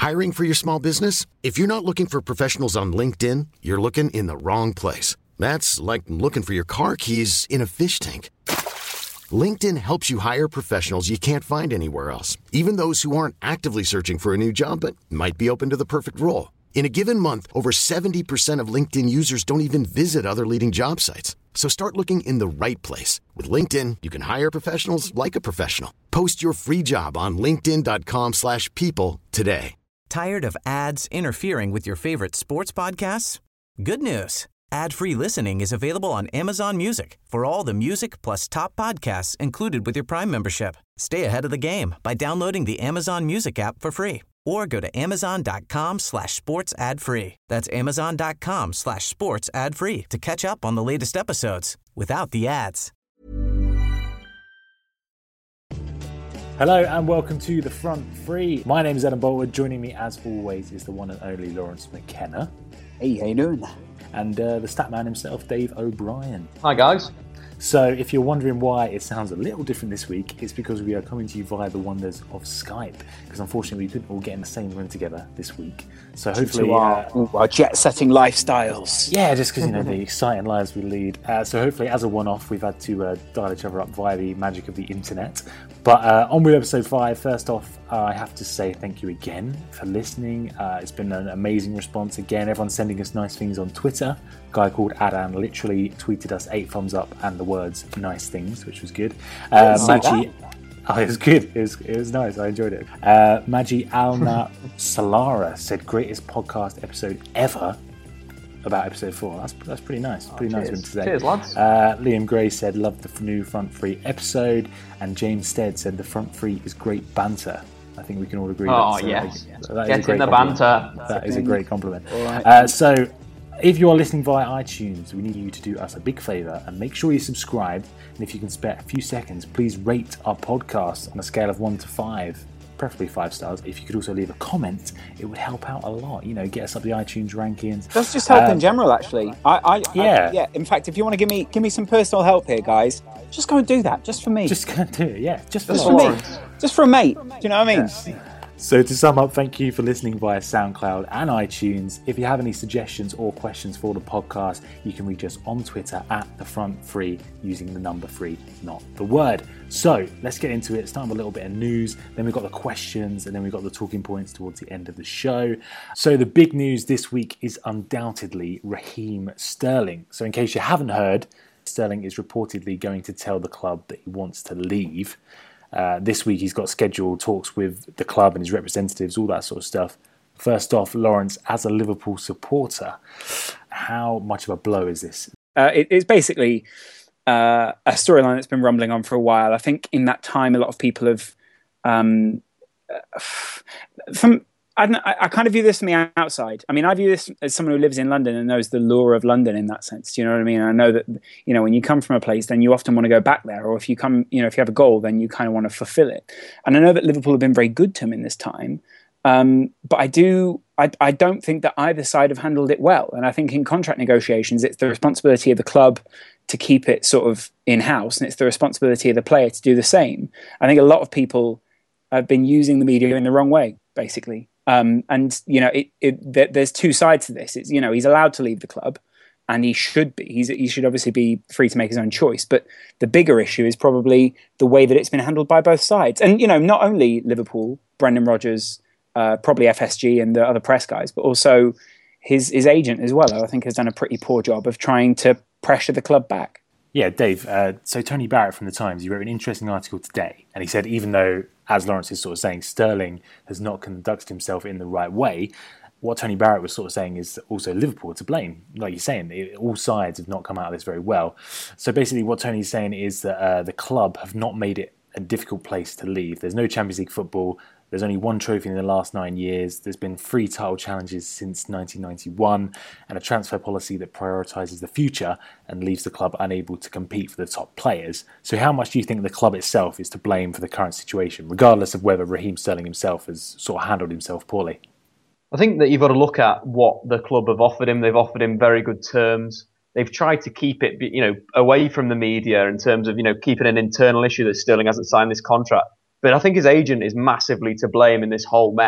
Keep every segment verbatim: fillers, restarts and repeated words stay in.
Hiring for your small business? If you're not looking for professionals on LinkedIn, you're looking in the wrong place. That's like looking for your car keys in a fish tank. LinkedIn helps you hire professionals you can't find anywhere else, even those who aren't actively searching for a new job but might be open to the perfect role. In a given month, over seventy percent of LinkedIn users don't even visit other leading job sites. So start looking in the right place. With LinkedIn, you can hire professionals like a professional. Post your free job on linkedin.com slash people today. Tired of ads interfering with your favorite sports podcasts? Good news. Ad-free listening is available on Amazon Music for all the music plus top podcasts included with your Prime membership. Stay ahead of the game by downloading the Amazon Music app for free or go to amazon.com slash sports ad free. That's amazon.com slash sports ad free to catch up on the latest episodes without the ads. Hello and welcome to The Front Three. My name is Adam Boltwood. Joining me as always is the one and only Lawrence McKenna. Hey, how you doing? And uh, the stat man himself, Dave O'Brien. Hi guys. So if you're wondering why it sounds a little different this week, it's because we are coming to you via the wonders of Skype. Because unfortunately we couldn't all get in the same room together this week. So hopefully... Our, uh, our jet-setting lifestyles. Yeah, just because, you know, the exciting lives we lead. Uh, so hopefully as a one-off, we've had to uh, dial each other up via the magic of the internet. But uh, on with episode five, first off, uh, I have to say thank you again for listening. Uh, it's been an amazing response again. Everyone's sending us nice things on Twitter. A guy called Adam literally tweeted us eight thumbs up and the words nice things, which was good. Uh, Maggie, oh, it was good. It was, it was nice. I enjoyed it. Uh, Maggie Alna Salara said, greatest podcast episode ever. About episode four. That's that's pretty nice. Pretty oh, nice one today. Cheers, lads. Uh, Liam Gray said, love the new Front Three episode. And James Stead said, the Front Three is great banter. I think we can all agree. Oh, that's, uh, yes. That Get is a great in the compliment. banter. That is a great compliment. Right. Uh, so, if you are listening via iTunes, we need you to do us a big favour and make sure you subscribe. And if you can spare a few seconds, please rate our podcast on a scale of one to five. Preferably five stars. If you could also leave a comment, it would help out a lot. You know, get us up the iTunes rankings. That's just help um, in general, actually. I, I, yeah, I, yeah. In fact, if you want to give me give me some personal help here, guys, just go and do that, just for me. Just go and do it. Yeah, just for, just for me. Just for a mate. Do you know what I mean? Yeah. So to sum up, thank you for listening via SoundCloud and iTunes. If you have any suggestions or questions for the podcast, you can reach us on Twitter at the Front Three using the number three, not the word. So let's get into it. Start with a little bit of news, then we've got the questions, and then we've got the talking points towards the end of the show. So the big news this week is undoubtedly Raheem Sterling. So in case you haven't heard, Sterling is reportedly going to tell the club that he wants to leave. Uh, this week he's got scheduled talks with the club and his representatives, all that sort of stuff. First off, Lawrence, as a Liverpool supporter, how much of a blow is this? Uh, it, it's basically uh, a storyline that's been rumbling on for a while. I think in that time, a lot of people have, um, from I, don't, I, I kind of view this from the outside. I mean, I view this as someone who lives in London and knows the lure of London in that sense. Do you know what I mean? I know that, you know, when you come from a place, then you often want to go back there. Or if you come, you know, if you have a goal, then you kind of want to fulfill it. And I know that Liverpool have been very good to him in this time. Um, but I do, I, I don't think that either side have handled it well. And I think in contract negotiations, it's the responsibility of the club to keep it sort of in-house. And it's the responsibility of the player to do the same. I think a lot of people have been using the media in the wrong way, basically. Um, and, you know, it, it, th- there's two sides to this. It's, you know, he's allowed to leave the club and he should be. He's, he should obviously be free to make his own choice. But the bigger issue is probably the way that it's been handled by both sides. And, you know, not only Liverpool, Brendan Rodgers, uh, probably F S G and the other press guys, but also his, his agent as well, I think has done a pretty poor job of trying to pressure the club back. Yeah, Dave, uh, so Tony Barrett from The Times, he wrote an interesting article today, and he said even though, as Lawrence is sort of saying, Sterling has not conducted himself in the right way, what Tony Barrett was sort of saying is also Liverpool to blame. Like you're saying, it, all sides have not come out of this very well. So basically what Tony's saying is that uh, the club have not made it a difficult place to leave. There's no Champions League football. There's only one trophy in the last nine years. There's been three title challenges since nineteen ninety-one and a transfer policy that prioritises the future and leaves the club unable to compete for the top players. So how much do you think the club itself is to blame for the current situation, regardless of whether Raheem Sterling himself has sort of handled himself poorly? I think that you've got to look at what the club have offered him. They've offered him very good terms. They've tried to keep it, you know, away from the media in terms of, you know, keeping an internal issue that Sterling hasn't signed this contract. But I think his agent is massively to blame in this whole mess.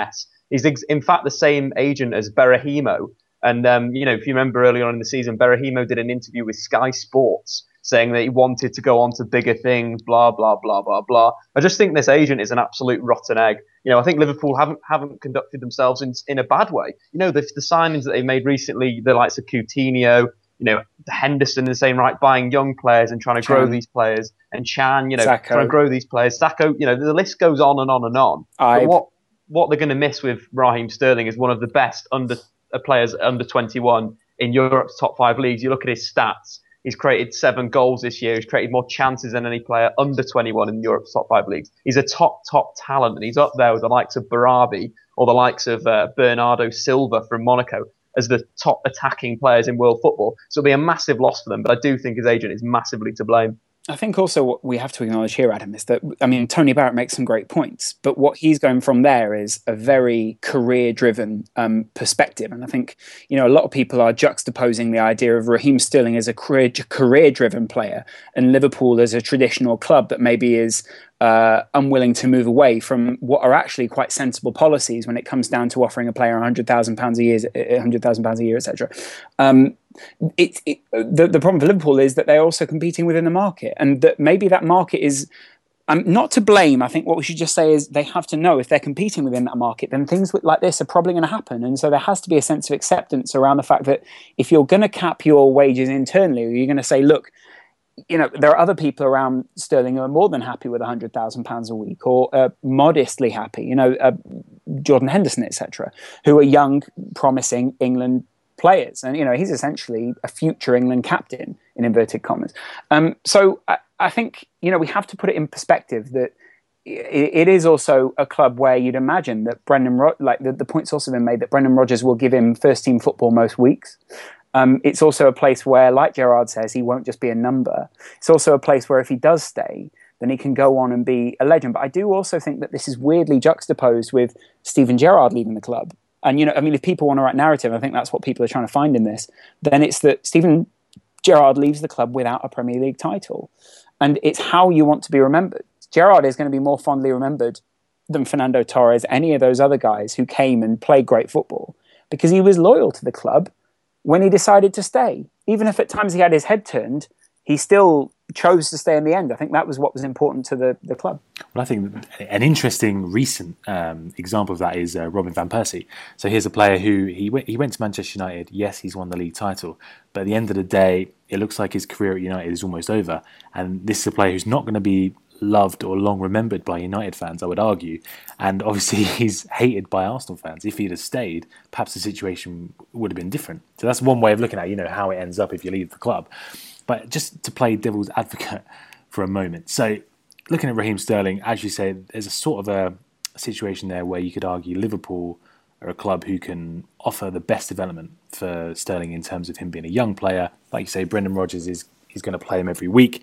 He's ex- in fact the same agent as Berahino. And, um, you know, if you remember early on in the season, Berahino did an interview with Sky Sports saying that he wanted to go on to bigger things, blah, blah, blah, blah, blah. I just think this agent is an absolute rotten egg. You know, I think Liverpool haven't haven't conducted themselves in, in a bad way. You know, the, the signings that they made recently, the likes of Coutinho, you know, Henderson in the same right, buying young players and trying to Chan. grow these players, and Chan, you know, Sacco. trying to grow these players. Sacco, you know, the list goes on and on and on. I... But what, what they're going to miss with Raheem Sterling is one of the best under uh, players under twenty-one in Europe's top five leagues. You look at his stats. He's created seven goals this year. He's created more chances than any player under twenty-one in Europe's top five leagues. He's a top, top talent, and he's up there with the likes of Barabi or the likes of uh, Bernardo Silva from Monaco as the top attacking players in world football. So it'll be a massive loss for them, but I do think his agent is massively to blame. I think also what we have to acknowledge here, Adam, is that, I mean, Tony Barrett makes some great points, but what he's going from there is a very career-driven um, perspective. And I think, you know, a lot of people are juxtaposing the idea of Raheem Sterling as a career, career-driven player and Liverpool as a traditional club that maybe is uh, unwilling to move away from what are actually quite sensible policies when it comes down to offering a player one hundred thousand pounds a year, one hundred thousand pounds a year, et cetera. Um, It, it, the, the problem for Liverpool is that they're also competing within the market, and that maybe that market is um, not to blame. I think what we should just say is they have to know if they're competing within that market, then things like this are probably going to happen. And so there has to be a sense of acceptance around the fact that if you're going to cap your wages internally, or you're going to say, look, you know, there are other people around Sterling who are more than happy with one hundred thousand pounds a week, or uh, modestly happy, you know, uh, Jordan Henderson, et cetera, who are young, promising England players, and you know he's essentially a future England captain in inverted commas. Um, so I, I think you know we have to put it in perspective that it, it is also a club where you'd imagine that Brendan, Ro- like the, the point's also been made that Brendan Rodgers will give him first team football most weeks. Um, it's also a place where, like Gerrard says, he won't just be a number. It's also a place where if he does stay, then he can go on and be a legend. But I do also think that this is weirdly juxtaposed with Steven Gerrard leaving the club. And, you know, I mean, if people want to write narrative, I think that's what people are trying to find in this, then it's that Steven Gerrard leaves the club without a Premier League title. And it's how you want to be remembered. Gerrard is going to be more fondly remembered than Fernando Torres, any of those other guys who came and played great football, because he was loyal to the club when he decided to stay. Even if at times he had his head turned, he still chose to stay in the end. I think that was what was important to the, the club. Well, I think an interesting recent um, example of that is uh, Robin van Persie. So here's a player who he went, he went to Manchester United. Yes, he's won the league title, but at the end of the day, it looks like his career at United is almost over. And this is a player who's not going to be loved or long remembered by United fans, I would argue. And obviously he's hated by Arsenal fans. If he'd have stayed, perhaps the situation would have been different. So that's one way of looking at, you know, how it ends up if you leave the club. But just to play devil's advocate for a moment. So looking at Raheem Sterling, as you say, there's a sort of a situation there where you could argue Liverpool are a club who can offer the best development for Sterling in terms of him being a young player. Like you say, Brendan Rodgers is, is going to play him every week.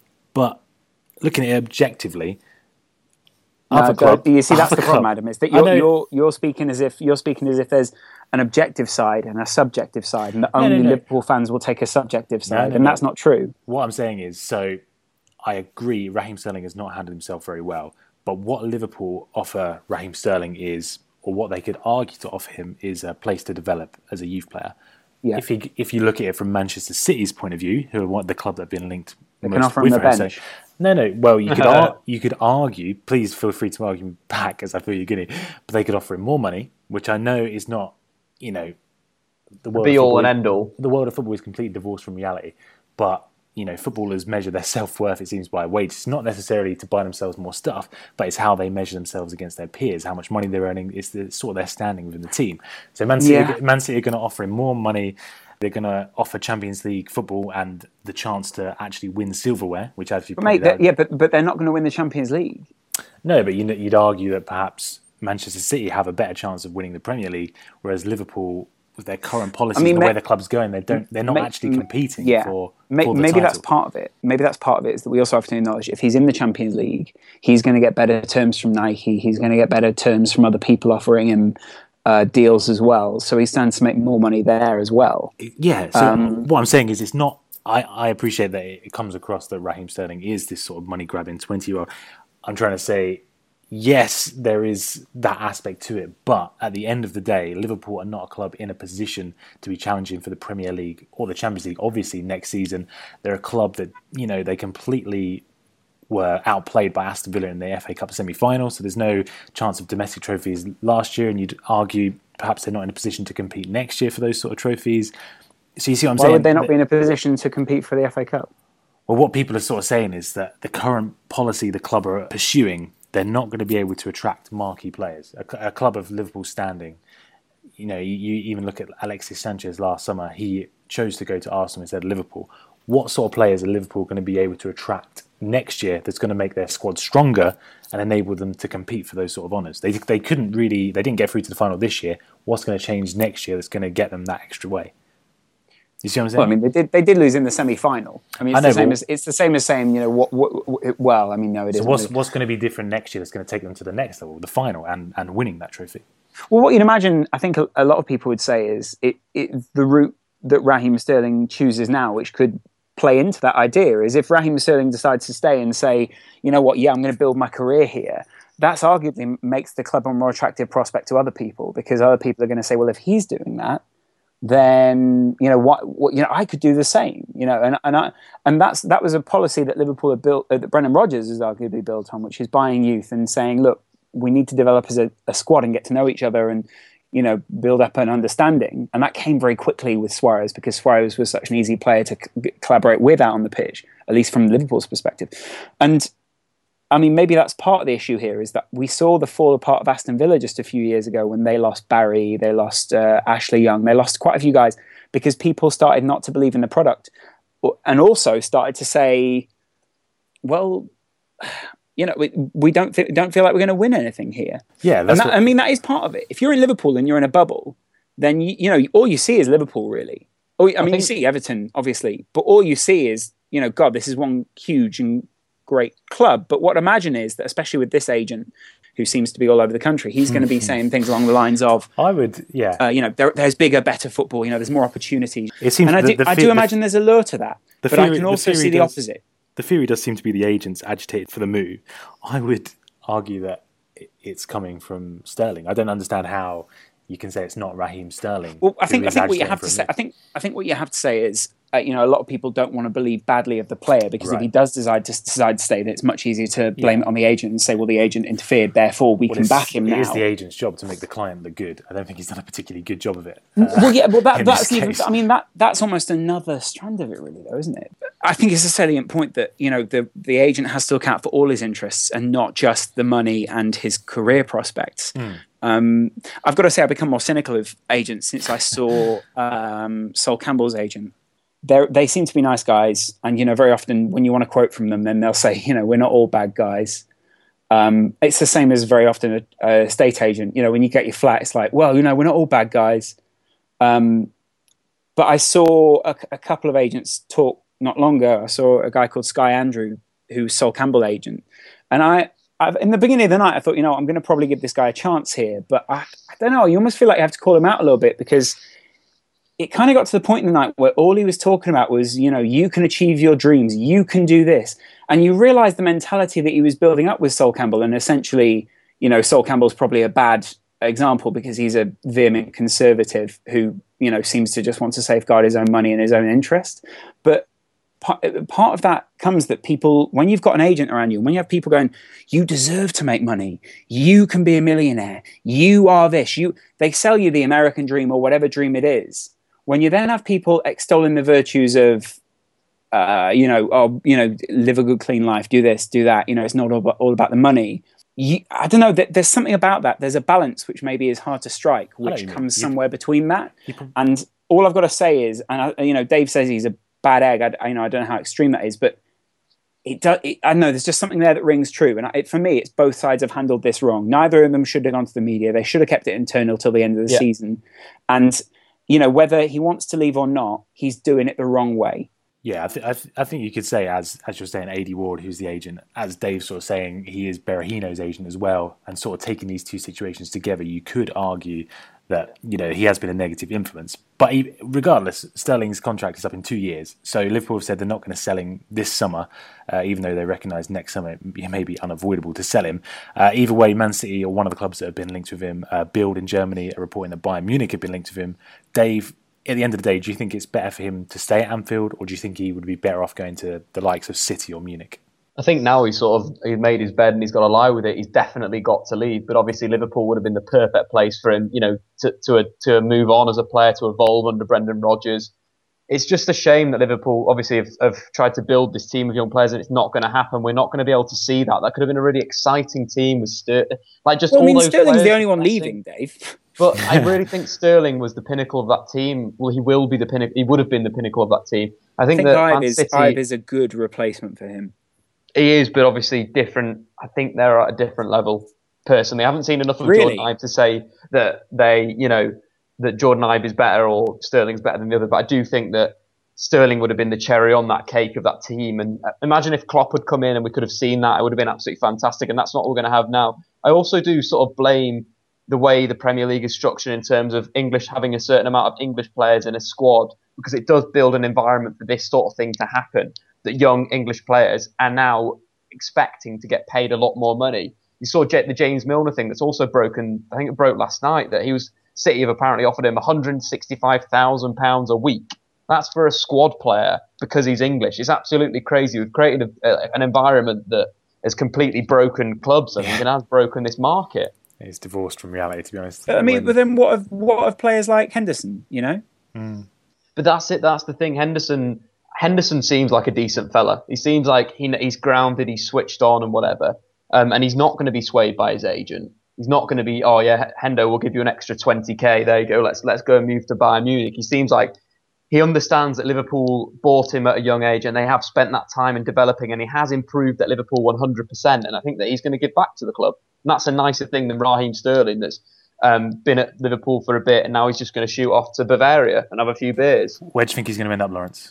But looking at it objectively, no, club, you see, that's the problem, club, Adam, is that you're, you're, you're speaking as if you're speaking as if there's an objective side and a subjective side, and that only no, no. Liverpool fans will take a subjective side, no, no, and no. that's not true. What I'm saying is, so I agree, Raheem Sterling has not handled himself very well, but what Liverpool offer Raheem Sterling is, or what they could argue to offer him, is a place to develop as a youth player. Yeah. If you if you look at it from Manchester City's point of view, who are the club that have been linked they most can offer with him the Raheem bench. Sterling. No, no. Well, you could ar- you could argue. Please feel free to argue back, as I feel you're going to. But they could offer him more money, which I know is not, you know, the world be of all football, and end all. The world of football is completely divorced from reality. But you know, footballers measure their self-worth, it seems, by wages. It's not necessarily to buy themselves more stuff, but it's how they measure themselves against their peers, how much money they're earning. It's the, sort of their standing within the team. So Man City, Yeah. Man City are going to offer him more money. They're going to offer Champions League football and the chance to actually win silverware, which actually... But mate, that- yeah, but but they're not going to win the Champions League. No, but you know, you'd argue that perhaps Manchester City have a better chance of winning the Premier League, whereas Liverpool, with their current policies I mean, and the may- way the club's going, they don't. They're not may- actually competing yeah. for, May- for the maybe title. that's part of it. Maybe that's part of it is that we also have to acknowledge if he's in the Champions League, he's going to get better terms from Nike. He's going to get better terms from other people offering him uh, deals as well. So he stands to make more money there as well. Yeah. So Um, what I'm saying is, it's not. I, I appreciate that it comes across that Raheem Sterling is this sort of money grabbing twenty year old. I'm trying to say, yes, there is that aspect to it, but at the end of the day, Liverpool are not a club in a position to be challenging for the Premier League or the Champions League. Obviously, next season, they're a club that, you know, they completely were outplayed by Aston Villa in the F A Cup semi-final, so there's no chance of domestic trophies last year, and you'd argue perhaps they're not in a position to compete next year for those sort of trophies. So you see what I'm Why saying? Why would they not be in a position to compete for the F A Cup? Well, what people are sort of saying is that the current policy the club are pursuing, they're not going to be able to attract marquee players. A, a club of Liverpool's standing, you know, you, you even look at Alexis Sanchez last summer, he chose to go to Arsenal instead of Liverpool. What sort of players are Liverpool going to be able to attract next year that's going to make their squad stronger and enable them to compete for those sort of honours? They they couldn't really, they didn't get through to the final this year. What's going to change next year that's going to get them that extra way? You see what I'm saying? Well, I mean, they did they did lose in the semi-final. I mean, it's, I know, the, same but, as, it's the same as saying, you know, what, what, what well, I mean, no, it so isn't. what's, really. what's going to be different next year that's going to take them to the next level, the final, and, and winning that trophy? Well, what you'd imagine, I think a, a lot of people would say is it, it the route that Raheem Sterling chooses now, which could play into that idea, is if Raheem Sterling decides to stay and say, you know what, yeah, I'm going to build my career here, that's arguably makes the club a more attractive prospect to other people, because other people are going to say, well, if he's doing that, then you know what, what you know I could do the same, you know, and and I and that's that was a policy that Liverpool had built, uh, that Brendan Rodgers has arguably built on, which is buying youth and saying, look, we need to develop as a, a squad and get to know each other and, you know, build up an understanding. And that came very quickly with Suarez, because Suarez was such an easy player to c- collaborate with out on the pitch, at least from Liverpool's perspective. And I mean, maybe that's part of the issue here, is that we saw the fall apart of Aston Villa just a few years ago when they lost Barry, they lost uh, Ashley Young, they lost quite a few guys because people started not to believe in the product, and also started to say, well, you know, we, we don't th- don't feel like we're going to win anything here. Yeah, that's and that, what... I mean, that is part of it. If you're in Liverpool and you're in a bubble, then you, you know all you see is Liverpool, really. Or, I, I mean, think... you see Everton, obviously, but all you see is, you know, God, this is one huge and great club. But what I imagine is that, especially with this agent, who seems to be all over the country, he's going to be saying things along the lines of, I would, yeah, uh, you know, there, there's bigger, better football. You know, there's more opportunities. It seems and I the, do, the, I do the, imagine there's a lure to that. The but theory, I can also the see the does, opposite. The theory does seem to be the agents agitated for the move. I would argue that it's coming from Sterling. I don't understand how you can say it's not Raheem Sterling. Well, I think I think what you have to say. I think I think what you have to say is, uh, you know, a lot of people don't want to believe badly of the player, because right. if he does decide to decide to stay, then it's much easier to blame yeah. it on the agent and say, well, the agent interfered, therefore we well, can back him it now. It is the agent's job to make the client look good. I don't think he's done a particularly good job of it. Uh, well, yeah, well, that, that's even. I mean, that that's almost another strand of it, really, though, isn't it? I think it's a salient point that, you know, the the agent has to look out for all his interests and not just the money and his career prospects. Mm. Um, I've got to say, I've become more cynical of agents since I saw um, Sol Campbell's agent. They're, they seem to be nice guys, and you know, very often when you want to quote from them, then they'll say, you know, we're not all bad guys. Um, it's the same as very often a, a estate agent. You know, when you get your flat, it's like, well, you know, we're not all bad guys. Um, but I saw a, a couple of agents talk not long ago. I saw a guy called Sky Andrew, who's Sol Campbell agent, and I. I've, in the beginning of the night, I thought, you know, I'm going to probably give this guy a chance here. But I, I don't know, you almost feel like you have to call him out a little bit, because it kind of got to the point in the night where all he was talking about was, you know, you can achieve your dreams, you can do this. And you realize the mentality that he was building up with Sol Campbell. And essentially, you know, Sol Campbell's probably a bad example because he's a vehement conservative who, you know, seems to just want to safeguard his own money and his own interest. But Part, part of that comes that people, when you've got an agent around you, when you have people going, you deserve to make money, you can be a millionaire, you are this, you, they sell you the American dream or whatever dream it is. When you then have people extolling the virtues of, uh, you know, oh, you know, live a good, clean life, do this, do that, you know, it's not all about, all about the money. You, I don't know, there's something about that. There's a balance which maybe is hard to strike, which comes you, somewhere between that. You, and all I've got to say is, and I, you know, Dave says he's a bad egg. I, you know, I don't know how extreme that is, but it does. It, I know there's just something there that rings true. And it, for me, it's both sides have handled this wrong. Neither of them should have gone to the media. They should have kept it internal till the end of the yeah. season. And you know, whether he wants to leave or not, he's doing it the wrong way. Yeah, I, th- I, th- I think you could say, as as you're saying, A D Ward, who's the agent, as Dave's sort of saying, he is Berahino's agent as well, and sort of taking these two situations together, you could argue that, you know, he has been a negative influence. But he, regardless, Sterling's contract is up in two years. So Liverpool have said they're not going to sell him this summer, uh, even though they recognise next summer it may be unavoidable to sell him. Uh, either way, Man City or one of the clubs that have been linked with him, uh, Bild in Germany are reporting that Bayern Munich have been linked with him. Dave, at the end of the day, do you think it's better for him to stay at Anfield, or do you think he would be better off going to the likes of City or Munich? I think now he's sort of he's made his bed and he's got to lie with it. He's definitely got to leave. But obviously Liverpool would have been the perfect place for him, you know, to to to move on as a player, to evolve under Brendan Rodgers. It's just a shame that Liverpool obviously have, have tried to build this team of young players and it's not going to happen. We're not going to be able to see that. That could have been a really exciting team with Sterling. Like just well, all I mean, those Sterling's the only one pressing. leaving, Dave. But I really think Sterling was the pinnacle of that team. Well, he will be the pinnacle. He would have been the pinnacle of that team. I think, I think that Ibe Man is, City, Ibe is a good replacement for him. He is, but obviously different. I think they're at a different level. Personally, I haven't seen enough of Really? Jordan Ibe to say that they, you know, that Jordan Ibe is better or Sterling's better than the other. But I do think that Sterling would have been the cherry on that cake of that team. And imagine if Klopp had come in and we could have seen that. It would have been absolutely fantastic. And that's not what we're going to have now. I also do sort of blame the way the Premier League is structured in terms of English having a certain amount of English players in a squad, because it does build an environment for this sort of thing to happen, that young English players are now expecting to get paid a lot more money. You saw the James Milner thing that's also broken. I think it broke last night that he was City have apparently offered him one hundred sixty-five thousand pounds a week. That's for a squad player because he's English. It's absolutely crazy. We've created a, a, an environment that has completely broken clubs, I think, and has broken this market. It's divorced from reality, to be honest. I mean, When- but then what of what of players like Henderson? You know, Mm. But that's it. That's the thing. Henderson Henderson seems like a decent fella. He seems like he, he's grounded, he's switched on and whatever. Um, and he's not going to be swayed by his agent. He's not going to be, oh yeah, Hendo, we'll give you an extra twenty k. There you go. Let's let's go and move to Bayern Munich. He seems like he understands that Liverpool bought him at a young age and they have spent that time in developing, and he has improved at Liverpool one hundred percent. And I think that he's going to give back to the club. And that's a nicer thing than Raheem Sterling, that's um, been at Liverpool for a bit and now he's just going to shoot off to Bavaria and have a few beers. Where do you think he's going to end up, Lawrence?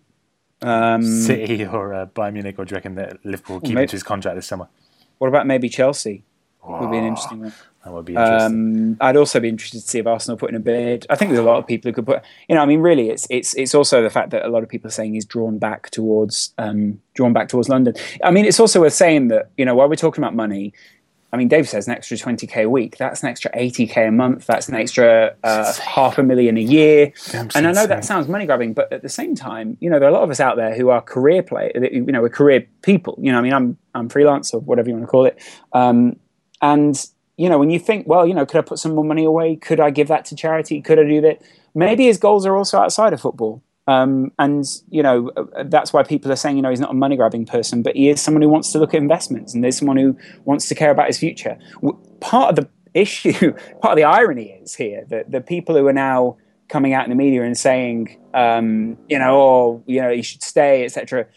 um, City or uh, Bayern Munich, or do you reckon that Liverpool will keep maybe- him to his contract this summer? what about maybe Chelsea? Would be an interesting one. That would be interesting. Um, I'd also be interested to see if Arsenal put in a bid. I think there's a lot of people who could put. You know, I mean, really, it's it's it's also the fact that a lot of people are saying he's drawn back towards um, drawn back towards London. I mean, it's also worth saying that, you know, while we're talking about money, I mean, Dave says an extra twenty k a week. That's an extra eighty k a month. That's an extra uh, half a million a year. Damn, And I know insane. that sounds money grabbing, but at the same time, you know, there are a lot of us out there who are career play. You know, we're career people. You know, I mean, I'm I'm freelance or whatever you want to call it, um, and. You know, when you think, well, you know, could I put some more money away? Could I give that to charity? Could I do that? Maybe his goals are also outside of football. Um, and, you know, that's why people are saying, you know, he's not a money grabbing person, but he is someone who wants to look at investments, and there's someone who wants to care about his future. W- Part of the issue, part of the irony is here that the people who are now coming out in the media and saying, um, you know, oh, you know, he should stay, et cetera,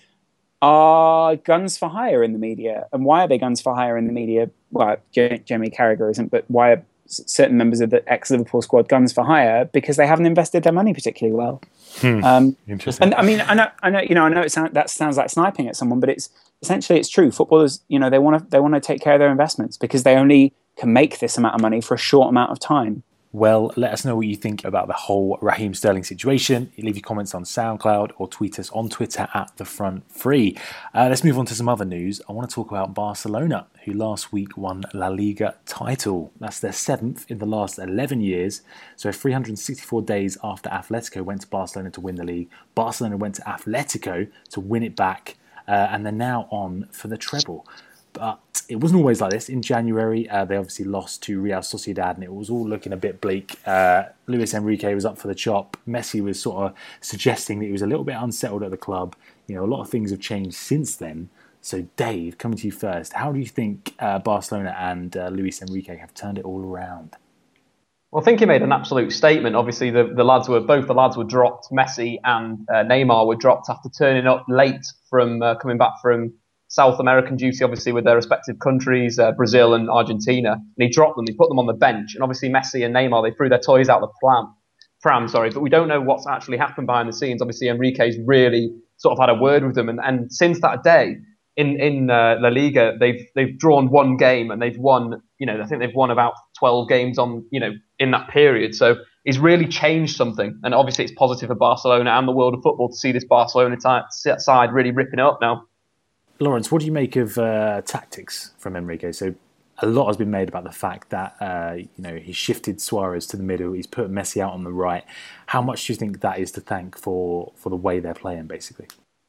are guns for hire in the media. And why are they guns for hire in the media? Well, J- Jamie Carragher isn't, but why are s- certain members of the ex-Liverpool squad guns for hire? Because they haven't invested their money particularly well. Hmm. Um, Interesting. and I mean, I know, I know, you know, I know it sound, that sounds like sniping at someone, but it's essentially it's true. Footballers, you know, they want to they want to take care of their investments because they only can make this amount of money for a short amount of time. Well, let us know what you think about the whole Raheem Sterling situation. Leave your comments on SoundCloud or tweet us on Twitter at The Front Free. Uh, let's move on to some other news. I want to talk about Barcelona, who last week won La Liga title. That's their seventh in the last eleven years. So three hundred sixty-four days after Atletico went to Barcelona to win the league, Barcelona went to Atletico to win it back, uh, and they're now on for the treble. But it wasn't always like this. In January, uh, they obviously lost to Real Sociedad, and it was all looking a bit bleak. Uh, Luis Enrique was up for the chop. Messi was sort of suggesting that he was a little bit unsettled at the club. You know, a lot of things have changed since then. So, Dave, coming to you first, how do you think uh, Barcelona and uh, Luis Enrique have turned it all around? Well, I think he made an absolute statement. Obviously, the, the lads were both the lads were dropped. Messi and uh, Neymar were dropped after turning up late from uh, coming back from South American duty, obviously with their respective countries, uh, Brazil and Argentina. And he dropped them. He put them on the bench. And obviously, Messi and Neymar, they threw their toys out the pram, pram. Sorry, but we don't know what's actually happened behind the scenes. Obviously, Enrique's really sort of had a word with them, and, and since that day, in in uh, La Liga, they've they've drawn one game and they've won. You know, I think they've won about twelve games on you know in that period. So he's really changed something, and obviously it's positive for Barcelona and the world of football to see this Barcelona t- side really ripping it up now. Lawrence, what do you make of uh, tactics from Enrique? So a lot has been made about the fact that uh, you know he shifted Suarez to the middle, he's put Messi out on the right. How much do you think that is to thank for for the way they're playing, basically?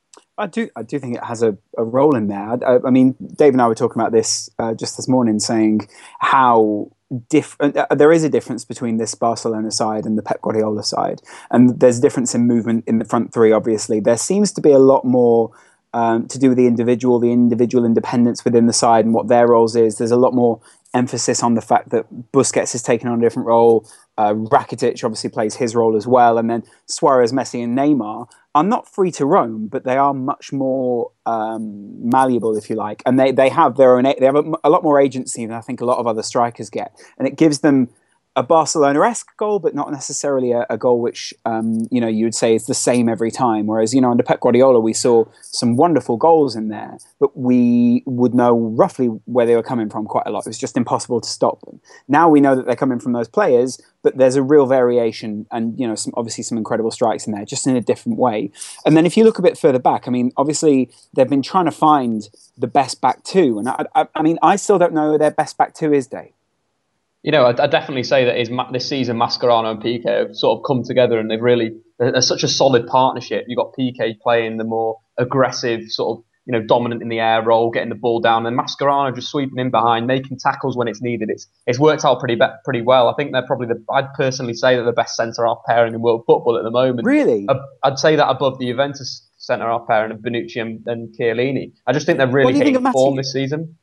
I do. I do think it has a, a role in there. I, I mean, Dave and I were talking about this uh, just this morning, saying how different uh, there is a difference between this Barcelona side and the Pep Guardiola side, and there's a difference in movement in the front three. Obviously, there seems to be a lot more um, to do with the individual, the individual independence within the side, and what their roles is. There's a lot more emphasis on the fact that Busquets has taken on a different role. Uh, Rakitic obviously plays his role as well, and then Suarez, Messi, and Neymar are not free to roam, but they are much more um, malleable, if you like, and they, they have their own. They have a, a lot more agency than I think a lot of other strikers get, and it gives them a Barcelona-esque goal, but not necessarily a, a goal which um, you know you would say is the same every time. Whereas you know under Pep Guardiola we saw some wonderful goals in there, but we would know roughly where they were coming from quite a lot. It was just impossible to stop them. Now we know that they're coming from those players, but there's a real variation, and you know some obviously some incredible strikes in there, just in a different way. And then if you look a bit further back, I mean, obviously they've been trying to find the best back two, and I, I, I mean, I still don't know who their best back two is, Dave. You know, I definitely say that his, this season, Mascherano and Piqué have sort of come together, and they've really, they're such a solid partnership. You've got Piqué playing the more aggressive, sort of, you know, dominant in the air role, getting the ball down, and Mascherano just sweeping in behind, making tackles when it's needed. It's it's worked out pretty pretty well. I think they're probably the, I'd personally say they're the best centre-half pairing in world football at the moment. Really? I'd say that above the Juventus centre-half pairing of Bonucci and, and Chiellini. I just think they're really hitting form this season.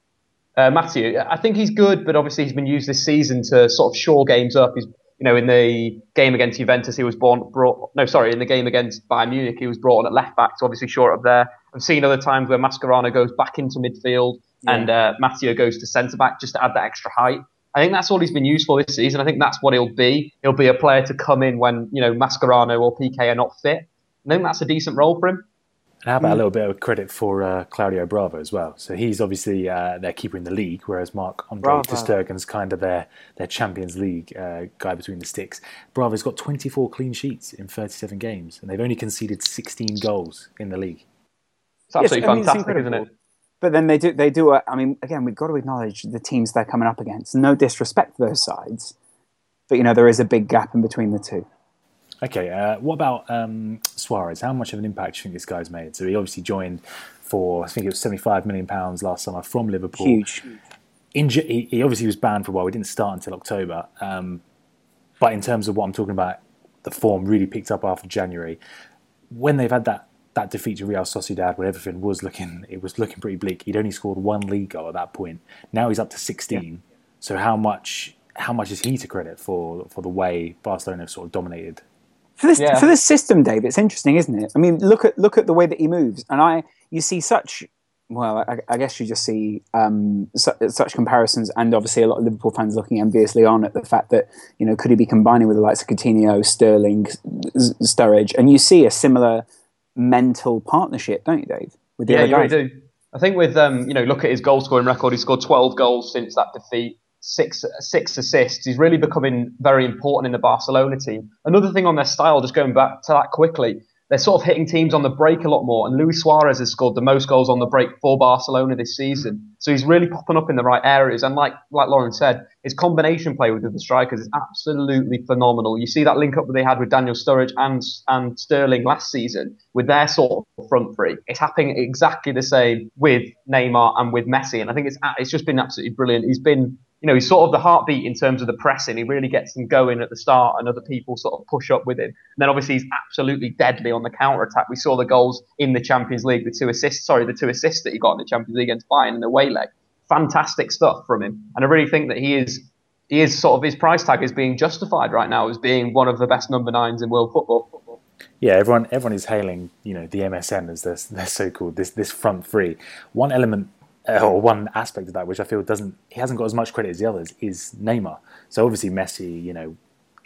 Uh, Matthew, I think he's good, but obviously he's been used this season to sort of shore games up. He's, you know, in the game against Juventus, he was born, brought. No, sorry, in the game against Bayern Munich, he was brought on at left back, so obviously short up there. I've seen other times where Mascherano goes back into midfield yeah. and uh, Mathieu goes to centre back just to add that extra height. I think that's all he's been used for this season. I think that's what he'll be. He'll be a player to come in when you know Mascherano or Piqué are not fit. I think that's a decent role for him. And how about a little bit of credit for uh, Claudio Bravo as well? So he's obviously uh, their keeper in the league, whereas Marc-Andre ter Stegen's kind of their, their Champions League uh, guy between the sticks. Bravo's got twenty-four clean sheets in thirty-seven games, and they've only conceded sixteen goals in the league. It's absolutely yes, I mean, fantastic, it's isn't it? But then they do, they do. A, I mean, again, we've got to acknowledge the teams they're coming up against. No disrespect to those sides, but you know there is a big gap in between the two. Okay, uh, what about um, Suarez? How much of an impact do you think this guy's made? So he obviously joined for, I think it was seventy-five million pounds last summer from Liverpool. Huge. Inju- he, he obviously was banned for a while. He didn't start until October. Um, but in terms of what I'm talking about, the form really picked up after January. When they've had that, that defeat to Real Sociedad, when everything was looking, it was looking pretty bleak. He'd only scored one league goal at that point. Now he's up to sixteen. Yeah. So how much how much is he to credit for for the way Barcelona have sort of dominated? For this yeah. for this system, Dave, it's interesting, isn't it? I mean, look at look at the way that he moves, and I you see such well, I, I guess you just see um, su- such comparisons, and obviously a lot of Liverpool fans looking enviously on at the fact that you know could he be combining with the likes of Coutinho, Sterling, Sturridge, and you see a similar mental partnership, don't you, Dave? With the yeah, other you really guys? do. I think with um, you know, look at his goal scoring record. He's scored twelve goals since that defeat. Six six assists. He's really becoming very important in the Barcelona team. Another thing on their style, just going back to that quickly, they're sort of hitting teams on the break a lot more. And Luis Suarez has scored the most goals on the break for Barcelona this season. So he's really popping up in the right areas. And like like Lauren said, his combination play with the strikers is absolutely phenomenal. You see that link up that they had with Daniel Sturridge and and Sterling last season with their sort of front three. It's happening exactly the same with Neymar and with Messi. And I think it's it's just been absolutely brilliant. He's been You know, he's sort of the heartbeat in terms of the pressing. He really gets them going at the start and other people sort of push up with him. And then obviously he's absolutely deadly on the counter-attack. We saw the goals in the Champions League, the two assists, sorry, the two assists that he got in the Champions League against Bayern in the away leg. Fantastic stuff from him. And I really think that he is, he is sort of, his price tag is being justified right now as being one of the best number nines in world football. Yeah, everyone everyone is hailing, you know, the M S N as they're, they're so-called, this, this front three. One element or one aspect of that, which I feel doesn't, he hasn't got as much credit as the others, is Neymar. So obviously Messi, you know,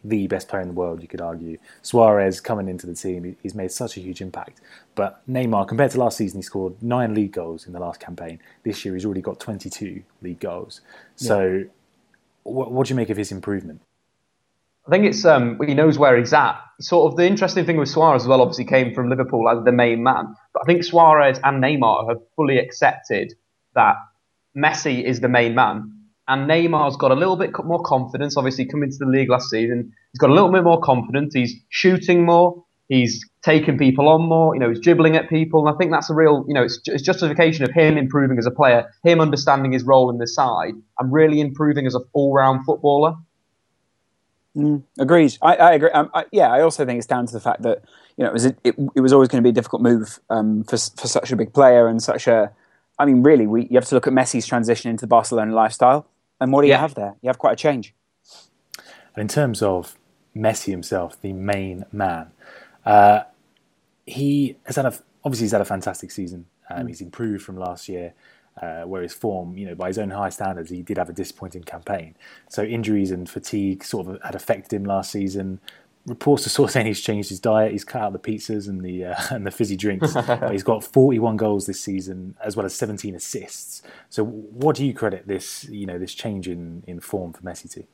the best player in the world, you could argue. Suarez coming into the team, he's made such a huge impact. But Neymar, compared to last season, he scored nine league goals in the last campaign. This year, he's already got twenty-two league goals. So, yeah. what, what do you make of his improvement? I think it's um, he knows where he's at. Sort of the interesting thing with Suarez as well, obviously came from Liverpool as the main man. But I think Suarez and Neymar have fully accepted that Messi is the main man. And Neymar's got a little bit more confidence, obviously coming to the league last season. He's got a little bit more confidence. He's shooting more. He's taking people on more. You know, he's dribbling at people. And I think that's a real, you know, it's, it's justification of him improving as a player, him understanding his role in the side, and really improving as a all-round footballer. Mm, agreed. I, I agree. Um, I, yeah, I also think it's down to the fact that you know it was it, it was always going to be a difficult move um, for for such a big player and such a. I mean, really, we you have to look at Messi's transition into the Barcelona lifestyle, and what do yeah. you have there? You have quite a change. And in terms of Messi himself, the main man, uh, he has had a obviously he's had a fantastic season. Um, mm. He's improved from last year. Uh, where his form, you know, by his own high standards, he did have a disappointing campaign. So injuries and fatigue sort of had affected him last season. Reports are sort of saying he's changed his diet. He's cut out the pizzas and the uh, and the fizzy drinks. But he's got forty-one goals this season, as well as seventeen assists. So, what do you credit this, you know, this change in, in form for Messi to?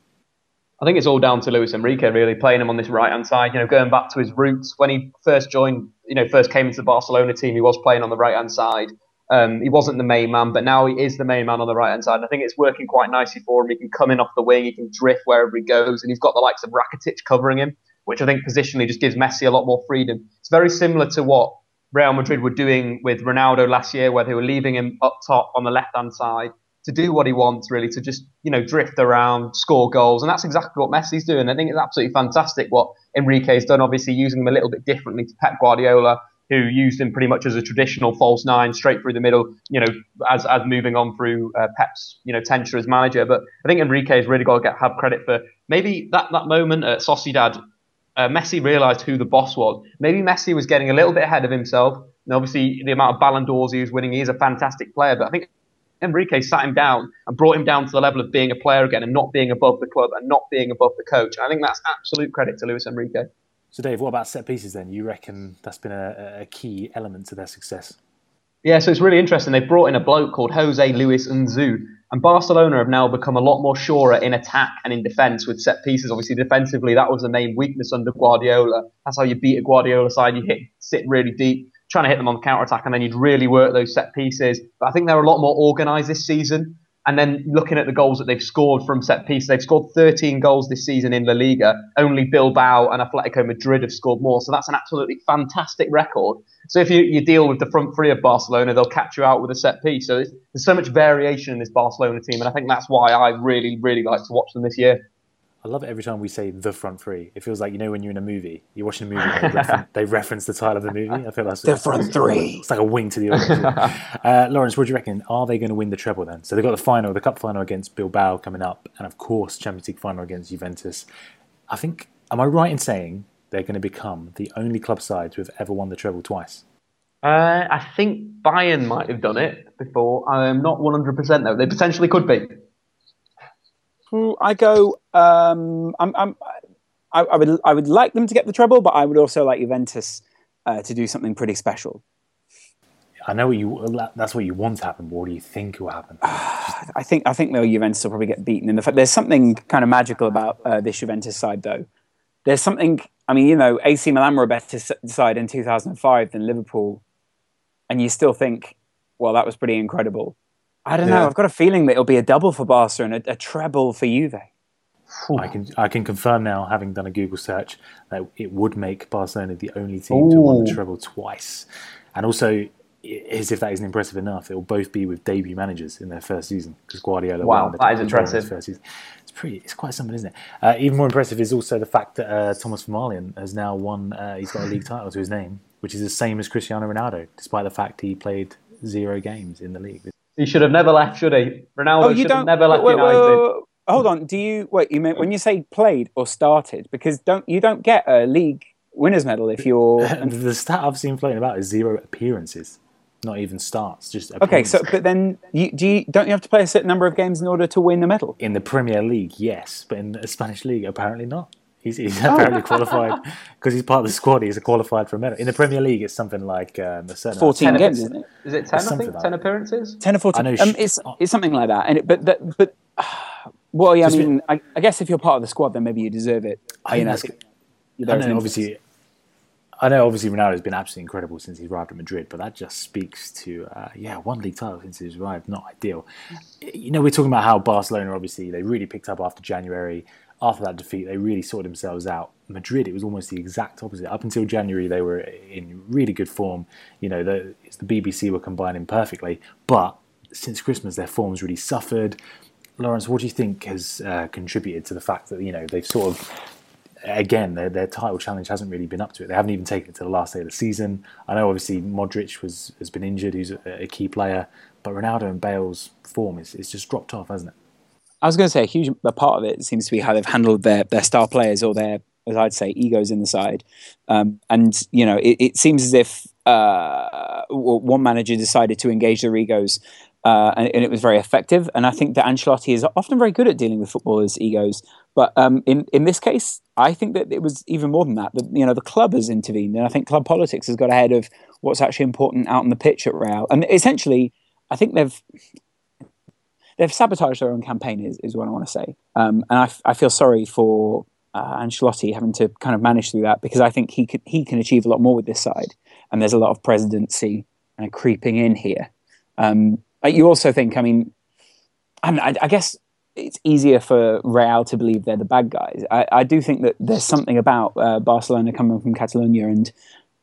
I think it's all down to Luis Enrique, really, playing him on this right-hand side. You know, going back to his roots when he first joined, you know, first came into the Barcelona team, he was playing on the right-hand side. Um, he wasn't the main man, but now he is the main man on the right-hand side. And I think it's working quite nicely for him. He can come in off the wing, he can drift wherever he goes, and he's got the likes of Rakitic covering him, which I think positionally just gives Messi a lot more freedom. It's very similar to what Real Madrid were doing with Ronaldo last year, where they were leaving him up top on the left-hand side to do what he wants, really, to just, you know, drift around, score goals. And that's exactly what Messi's doing. I think it's absolutely fantastic what Enrique's done, obviously using him a little bit differently to Pep Guardiola, who used him pretty much as a traditional false nine, straight through the middle, you know, as as moving on through uh, Pep's, you know, tenure as manager. But I think Enrique's really got to get have credit for maybe that, that moment at Sociedad. Uh, Messi realised who the boss was. Maybe Messi was getting a little bit ahead of himself. And obviously, the amount of Ballon d'Ors he was winning, he is a fantastic player. But I think Enrique sat him down and brought him down to the level of being a player again and not being above the club and not being above the coach. And I think that's absolute credit to Luis Enrique. So, Dave, what about set pieces then? You reckon that's been a, a key element to their success? Yeah, so it's really interesting. They've brought in a bloke called Jose Luis Nzu, and Barcelona have now become a lot more surer in attack and in defence with set pieces. Obviously, defensively, that was the main weakness under Guardiola. That's how you beat a Guardiola side. You hit, sit really deep, trying to hit them on the counter-attack, and then you'd really work those set pieces. But I think they're a lot more organised this season. And then looking at the goals that they've scored from set pieces, they've scored thirteen goals this season in La Liga. Only Bilbao and Atletico Madrid have scored more. So that's an absolutely fantastic record. So if you, you deal with the front three of Barcelona, they'll catch you out with a set piece. So there's, there's so much variation in this Barcelona team. And I think that's why I really, really like to watch them this year. I love it every time we say the front three. It feels like, you know, when you're in a movie, you're watching a movie, they, refer- they reference the title of the movie. I feel that's the front three. It's like a wink to the audience. uh, Lawrence, what do you reckon? Are they going to win the treble then? So they've got the final, the cup final against Bilbao coming up, and of course, Champions League final against Juventus. I think, am I right in saying they're going to become the only club side to have ever won the treble twice? Uh, I think Bayern might have done it before. I'm not one hundred percent though. They potentially could be. I go. Um, I'm, I'm, I, I would. I would like them to get the treble, but I would also like Juventus uh, to do something pretty special. I know what you. That's what you want to happen. But what do you think will happen? I think. I think though Juventus will probably get beaten. In the fact, there's something kind of magical about uh, this Juventus side, though. There's something. I mean, you know, A C Milan were a better side in two thousand five than Liverpool, and you still think, well, that was pretty incredible. I don't know. Yeah. I've got a feeling that it'll be a double for Barca and a, a treble for Juve. I can I can confirm now, having done a Google search, that it would make Barcelona the only team Ooh. to have won the treble twice. And also, as if that isn't impressive enough, it will both be with debut managers in their first season, because Guardiola wow, won the that is impressive. First season. It's pretty. It's quite something, isn't it? Uh, even more impressive is also the fact that uh, Thomas Vermaelen has now won. Uh, he's got a league title to his name, which is the same as Cristiano Ronaldo, despite the fact he played zero games in the league. He should have never left, should he? Ronaldo oh, should have never left wait, United. Wait, wait, wait. Hold on. Do you wait? You mean when you say played or started? Because don't you don't get a league winners medal if you're. The stat I've seen floating about is zero appearances, not even starts. Just okay. So, but then you, do you don't you have to play a certain number of games in order to win the medal? In the Premier League, yes, but in the Spanish league, apparently not. He's, he's apparently qualified because he's part of the squad. He's qualified for a medal. In the Premier League, it's something like um, a certain fourteen games, isn't it? Is it ten? I think like ten appearances. Ten or fourteen. I know, um, it's it's something like that. And it, but that, but uh, well, yeah. I mean, I, I guess if you're part of the squad, then maybe you deserve it. I, you know, I know obviously. I know obviously Ronaldo has been absolutely incredible since he arrived at Madrid, but that just speaks to uh, yeah, one league title since he's arrived, not ideal. You know, we're talking about how Barcelona obviously they really picked up after January. After that defeat, they really sorted themselves out. Madrid, it was almost the exact opposite. Up until January, they were in really good form. You know, the, it's the B B C were combining perfectly. But since Christmas, their form's really suffered. Lawrence, what do you think has uh, contributed to the fact that, you know, they've sort of, again, their, their title challenge hasn't really been up to it. They haven't even taken it to the last day of the season. I know, obviously, Modric was, has been injured, who's a, a key player. But Ronaldo and Bale's form is it's just dropped off, hasn't it? I was going to say a huge a part of it seems to be how they've handled their, their star players or their, as I'd say, egos in the side. Um, and, you know, it, it seems as if uh, one manager decided to engage their egos uh, and, and it was very effective. And I think that Ancelotti is often very good at dealing with footballers' egos. But um, in, in this case, I think that it was even more than that. The, you know, the club has intervened. And I think club politics has got ahead of what's actually important out on the pitch at Real. And essentially, I think they've... They've sabotaged their own campaign, is, is what I want to say. Um, and I, f- I feel sorry for uh, Ancelotti having to kind of manage through that because I think he could, he can achieve a lot more with this side. And there's a lot of presidency kind of creeping in here. Um, you also think, I mean, I, I, I guess it's easier for Real to believe they're the bad guys. I, I do think that there's something about uh, Barcelona coming from Catalonia and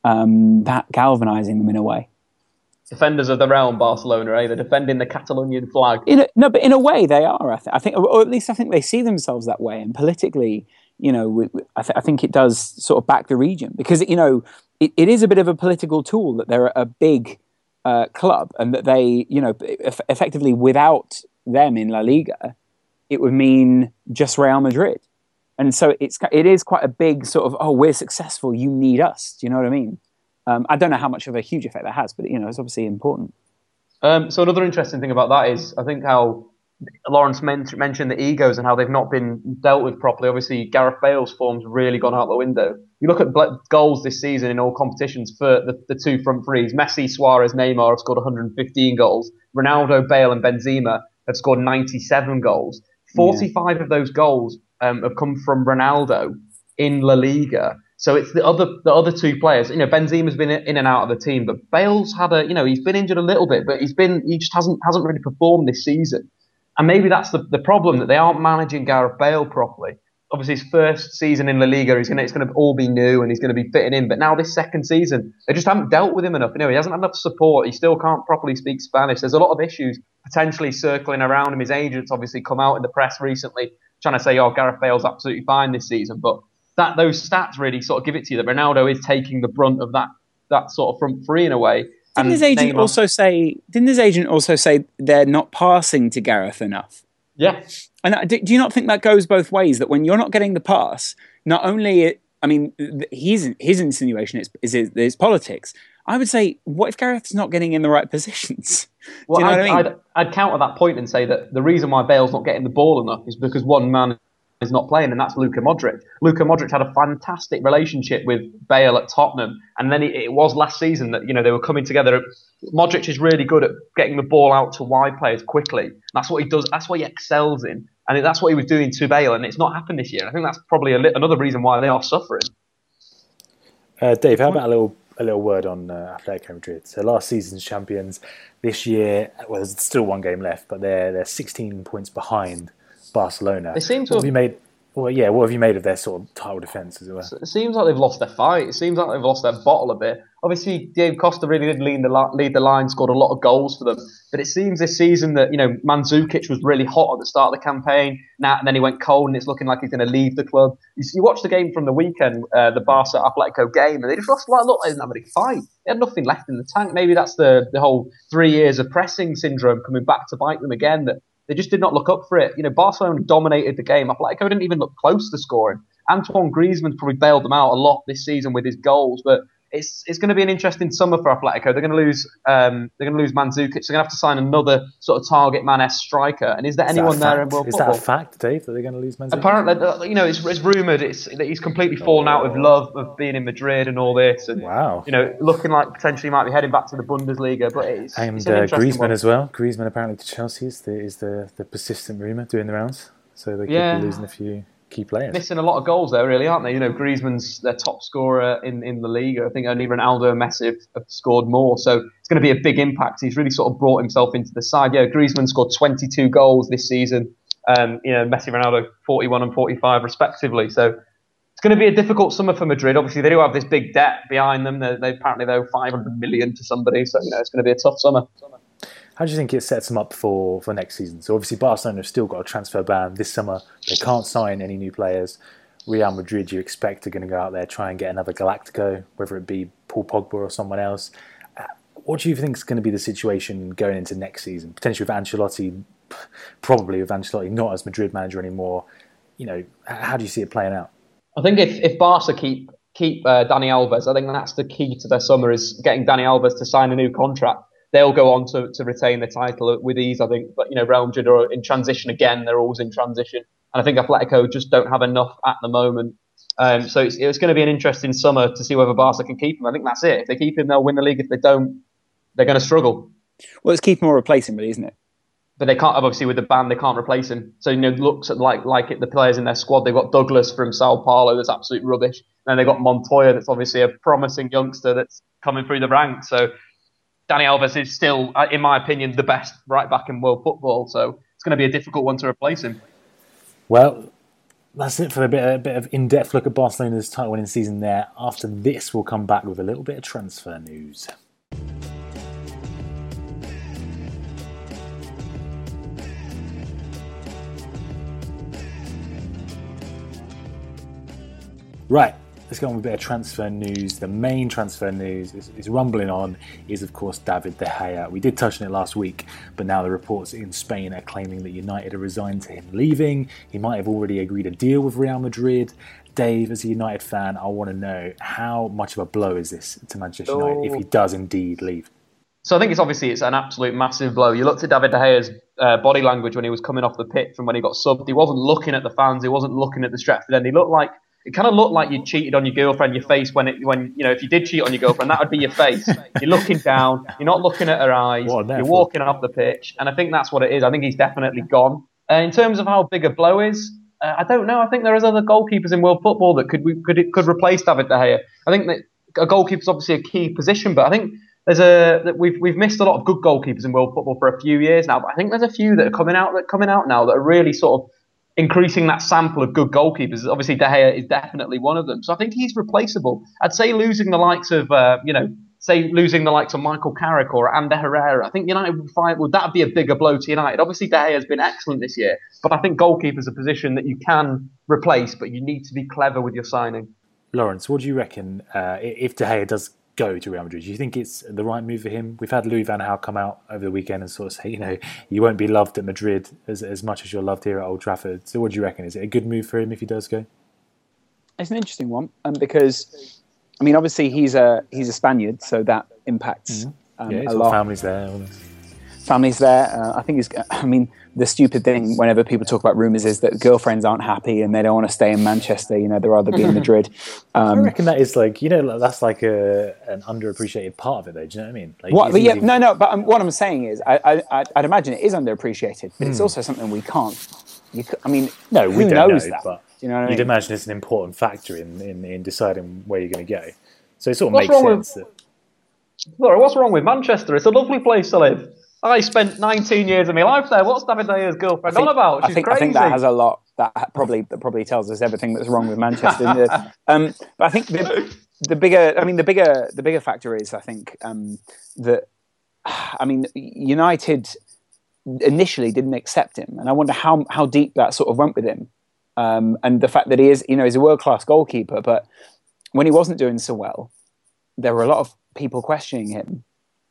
um, that galvanizing them in a way. Defenders of the realm, Barcelona, eh? They're defending the Catalonian flag. In a, no, but in a way they are. I, th- I think, or at least I think they see themselves that way. And politically, you know, we, we, I, th- I think it does sort of back the region because you know it, it is a bit of a political tool that they're a big uh, club and that they, you know, eff- effectively without them in La Liga, it would mean just Real Madrid. And so it's it is quite a big sort of oh, we're successful, you need us. Do you know what I mean? Um, I don't know how much of a huge effect that has, but you know, it's obviously important. Um, so another interesting thing about that is, I think how Lawrence men- mentioned the egos and how they've not been dealt with properly. Obviously, Gareth Bale's form's really gone out the window. You look at goals this season in all competitions for the, the two front threes. Messi, Suarez, Neymar have scored one hundred fifteen goals. Ronaldo, Bale, and Benzema have scored ninety-seven goals. forty-five yeah. of those goals um, have come from Ronaldo in La Liga. So it's the other the other two players. You know, Benzema's been in and out of the team, but Bale's had a you know he's been injured a little bit, but he's been he just hasn't hasn't really performed this season. And maybe that's the, the problem that they aren't managing Gareth Bale properly. Obviously, his first season in La Liga, he's gonna it's gonna all be new and he's gonna be fitting in. But now this second season, they just haven't dealt with him enough. You know, he hasn't had enough support. He still can't properly speak Spanish. There's a lot of issues potentially circling around him. His agents obviously come out in the press recently trying to say, "Oh, Gareth Bale's absolutely fine this season," but that those stats really sort of give it to you that Ronaldo is taking the brunt of that that sort of front three in a way. Didn't and his agent Neymar, also say? Didn't his agent also say they're not passing to Gareth enough? Yeah. And do, do you not think that goes both ways? That when you're not getting the pass, not only it, I mean, his his insinuation is is, is, is politics. I would say, what if Gareth's not getting in the right positions? Well, do you know I'd, what I mean? I'd, I'd counter that point and say that the reason why Bale's not getting the ball enough is because one man is not playing, and that's Luka Modric. Luka Modric had a fantastic relationship with Bale at Tottenham, and then it, it was last season that you know they were coming together. Modric is really good at getting the ball out to wide players quickly. That's what he does. That's what he excels in, and that's what he was doing to Bale, and it's not happened this year. I think that's probably a li- another reason why they are suffering. Uh, Dave, how about a little a little word on uh, Atletico Madrid? So last season's champions, this year, well, there's still one game left, but they're they're sixteen points behind Barcelona. They seem to what have, have you made? Well, yeah. What have you made of their sort of title defence, as it were? It seems like they've lost their fight. It seems like they've lost their bottle a bit. Obviously, Diego Costa really did lead the lead the line, scored a lot of goals for them. But it seems this season that you know Mandzukic was really hot at the start of the campaign. Now and then he went cold, and it's looking like he's going to leave the club. You, you watch the game from the weekend, uh, the Barca Atletico game, and they just lost like look, they didn't have any fight. They had nothing left in the tank. Maybe that's the the whole three years of pressing syndrome coming back to bite them again. That they just did not look up for it. You know, Barcelona dominated the game. Atletico didn't even look close to scoring. Antoine Griezmann's probably bailed them out a lot this season with his goals, but it's it's going to be an interesting summer for Atletico. They're going to lose um, they're going to lose Mandzukic. They're going to have to sign another sort of target man-esque striker. And is there is anyone there in world is football? Is that a fact, Dave, that they're going to lose Mandzukic? Apparently, you know, it's, it's rumoured it's, that he's completely fallen out with love of being in Madrid and all this. And, wow. You know, looking like potentially might be heading back to the Bundesliga. But it's, and it's an uh, interesting Griezmann one. as well. Griezmann apparently to Chelsea is the, is the, the persistent rumour doing the rounds. So they could Yeah. be losing a few key players. Missing a lot of goals there, really, aren't they? You know, Griezmann's their top scorer in, in the league. I think only Ronaldo and Messi have, have scored more. So it's going to be a big impact. He's really sort of brought himself into the side. Yeah, Griezmann scored twenty-two goals this season. Um, you know, Messi, Ronaldo, forty-one and forty-five respectively. So it's going to be a difficult summer for Madrid. Obviously, they do have this big debt behind them. They, they apparently owe five hundred million to somebody. So, you know, it's going to be a tough summer. How do you think it sets them up for, for next season? So obviously Barcelona have still got a transfer ban this summer. They can't sign any new players. Real Madrid, you expect, are going to go out there, try and get another Galactico, whether it be Paul Pogba or someone else. What do you think is going to be the situation going into next season? Potentially with Ancelotti, probably with Ancelotti not as Madrid manager anymore. You know, how do you see it playing out? I think if, if Barca keep keep uh, Dani Alves, I think that's the key to their summer, is getting Dani Alves to sign a new contract. They'll go on to, to retain the title with ease, I think. But, you know, Real Madrid are in transition again. They're always in transition. And I think Atletico just don't have enough at the moment. Um, so it's, it's going to be an interesting summer to see whether Barca can keep him. I think that's it. If they keep him, they'll win the league. If they don't, they're going to struggle. Well, it's keep him or replace him, really, isn't it? But they can't, obviously, with the ban, they can't replace him. So, you know, looks at like like it, the players in their squad. They've got Douglas from Sao Paulo, that's absolute rubbish. And then they've got Montoya, that's obviously a promising youngster that's coming through the ranks. So Dani Alves is still, in my opinion, the best right back in world football. So it's going to be a difficult one to replace him. Well, that's it for a bit, a bit of in-depth look at Barcelona's title-winning season there. After this, we'll come back with a little bit of transfer news. Right, let's go on with a bit of transfer news. The main transfer news is, is rumbling on is, of course, David De Gea. We did touch on it last week, but now the reports in Spain are claiming that United are resigned to him leaving. He might have already agreed a deal with Real Madrid. Dave, as a United fan, I want to know, how much of a blow is this to Manchester Oh. United if he does indeed leave? So I think it's obviously it's an absolute massive blow. You looked at David De Gea's uh, body language when he was coming off the pitch and when he got subbed. He wasn't looking at the fans. He wasn't looking at the Stretford end. He looked like It kind of looked like you cheated on your girlfriend, your face, when, it, when you know, if you did cheat on your girlfriend, that would be your face. You're looking down, you're not looking at her eyes, you're walking off the pitch, and I think that's what it is. I think he's definitely gone. Uh, in terms of how big a blow is, uh, I don't know. I think there is other goalkeepers in world football that could could could replace David De Gea. I think that a goalkeeper is obviously a key position, but I think there's a that we've we've missed a lot of good goalkeepers in world football for a few years now. But I think there's a few that are coming out that coming out now that are really sort of increasing that sample of good goalkeepers. Obviously, De Gea is definitely one of them. So I think he's replaceable. I'd say losing the likes of, uh, you know, say losing the likes of Michael Carrick or Ander Herrera, I think United would find, would that be a bigger blow to United? Obviously, De Gea has been excellent this year, but I think goalkeeper is a position that you can replace, but you need to be clever with your signing. Lawrence, what do you reckon uh, if De Gea does go to Real Madrid? Do you think it's the right move for him? We've had Louis van Gaal come out over the weekend and sort of say, you know, you won't be loved at Madrid as as much as you're loved here at Old Trafford. So what do you reckon? Is it a good move for him if he does go? It's an interesting one, um, because, I mean, obviously he's a he's a Spaniard, so that impacts mm-hmm. um, yeah, a lot. Family's there. All this. Family's there. Uh, I think it's. I mean, the stupid thing whenever people talk about rumours is that girlfriends aren't happy and they don't want to stay in Manchester. You know, they'd rather be in Madrid. Um, I reckon that is like, you know, that's like a an underappreciated part of it, though. Do you know what I mean? Like, what, but yeah, easy. no, no. But um, what I'm saying is, I, I, I'd imagine it is underappreciated, but mm. it's also something we can't. You, I mean, no, we who don't knows know, that? But you know what I mean? You'd imagine it's an important factor in, in, in deciding where you're going to go. So it sort of what's makes sense. With, that... Laura, what's wrong with Manchester? It's a lovely place to live. I spent nineteen years of my life there. What's David De Gea's girlfriend think, on about? She's I think, crazy. I think that has a lot. That probably that probably tells us everything that's wrong with Manchester. um, but I think the, the bigger, I mean, the bigger, the bigger factor is, I think, um, that, I mean, United initially didn't accept him, and I wonder how how deep that sort of went with him, um, and the fact that he is, you know, he's a world class goalkeeper, but when he wasn't doing so well, there were a lot of people questioning him.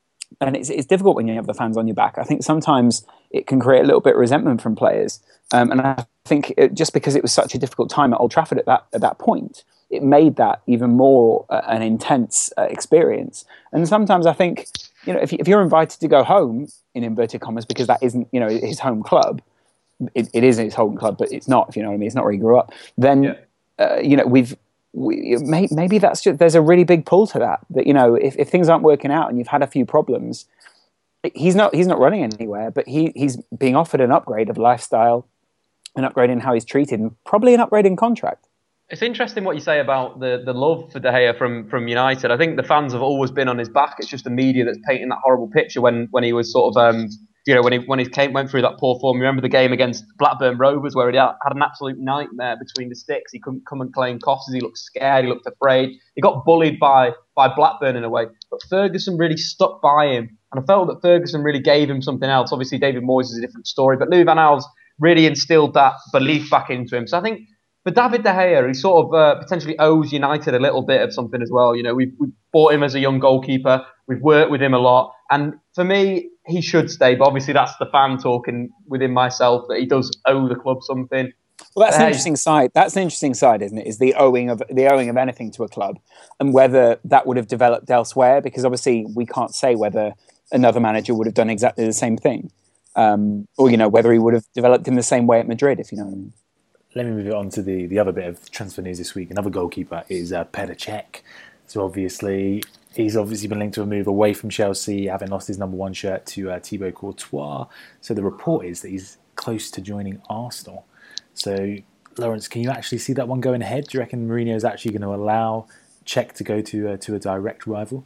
And it's, it's difficult when you have the fans on your back. I think sometimes it can create a little bit of resentment from players. Um, and I think it, just because it was such a difficult time at Old Trafford at that at that point, it made that even more uh, an intense uh, experience. And sometimes I think, you know, if, you, if you're invited to go home, in inverted commas, because that isn't, you know, his home club, it, it is his home club, but it's not, if you know what I mean, it's not where he grew up, then, yeah. uh, you know, we've, we, may, maybe that's just, there's a really big pull to that, that, you know, if, if things aren't working out and you've had a few problems, he's not, he's not running anywhere, but he, he's being offered an upgrade of lifestyle, an upgrade in how he's treated, and probably an upgrade in contract. It's interesting what you say about the, the love for De Gea from, from United. I think the fans have always been on his back. It's just the media that's painting that horrible picture when, when he was sort of, um, you know, when he when he came went through that poor form. Remember the game against Blackburn Rovers where he had, had an absolute nightmare between the sticks. He couldn't come and claim crosses. He looked scared. He looked afraid. He got bullied by by Blackburn in a way. But Ferguson really stuck by him, and I felt that Ferguson really gave him something else. Obviously, David Moyes is a different story, but Louis van Gaal's really instilled that belief back into him. So I think for David De Gea, he sort of uh, potentially owes United a little bit of something as well. You know, we've, we've bought him as a young goalkeeper. We've worked with him a lot. And for me, he should stay. But obviously, that's the fan talking within myself that he does owe the club something. Well, that's uh, an interesting side. That's an interesting side, isn't it? Is the owing of the owing of anything to a club, and whether that would have developed elsewhere. Because obviously, we can't say whether another manager would have done exactly the same thing, um, or you know, whether he would have developed in the same way at Madrid. If you know what I mean. Let me move it on to the, the other bit of transfer news this week. Another goalkeeper is uh, Petr Cech. So obviously, he's obviously been linked to a move away from Chelsea, having lost his number one shirt to uh, Thibaut Courtois. So the report is that he's close to joining Arsenal. So, Lawrence, can you actually see that one going ahead? Do you reckon Mourinho is actually going to allow Cech to go to uh, to a direct rival?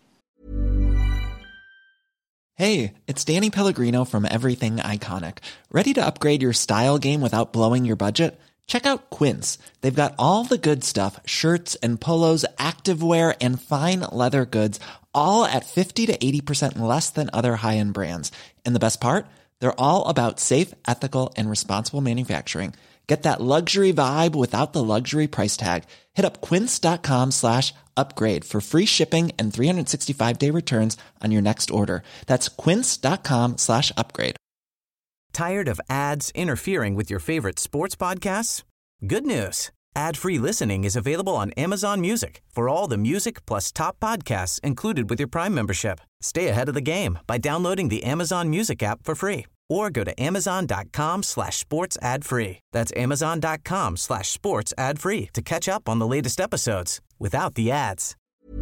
Hey, it's Danny Pellegrino from Everything Iconic. Ready to upgrade your style game without blowing your budget? Check out Quince. They've got all the good stuff, shirts and polos, activewear, and fine leather goods, all at fifty to eighty percent less than other high-end brands. And the best part? They're all about safe, ethical, and responsible manufacturing. Get that luxury vibe without the luxury price tag. Hit up quince.com slash upgrade for free shipping and three sixty-five day returns on your next order. That's quince.com slash upgrade. Tired of ads interfering with your favorite sports podcasts? Good news. Ad-free listening is available on Amazon Music for all the music plus top podcasts included with your Prime membership. Stay ahead of the game by downloading the Amazon Music app for free or go to amazon.com slash sports ad free. That's amazon.com slash sports ad free to catch up on the latest episodes without the ads.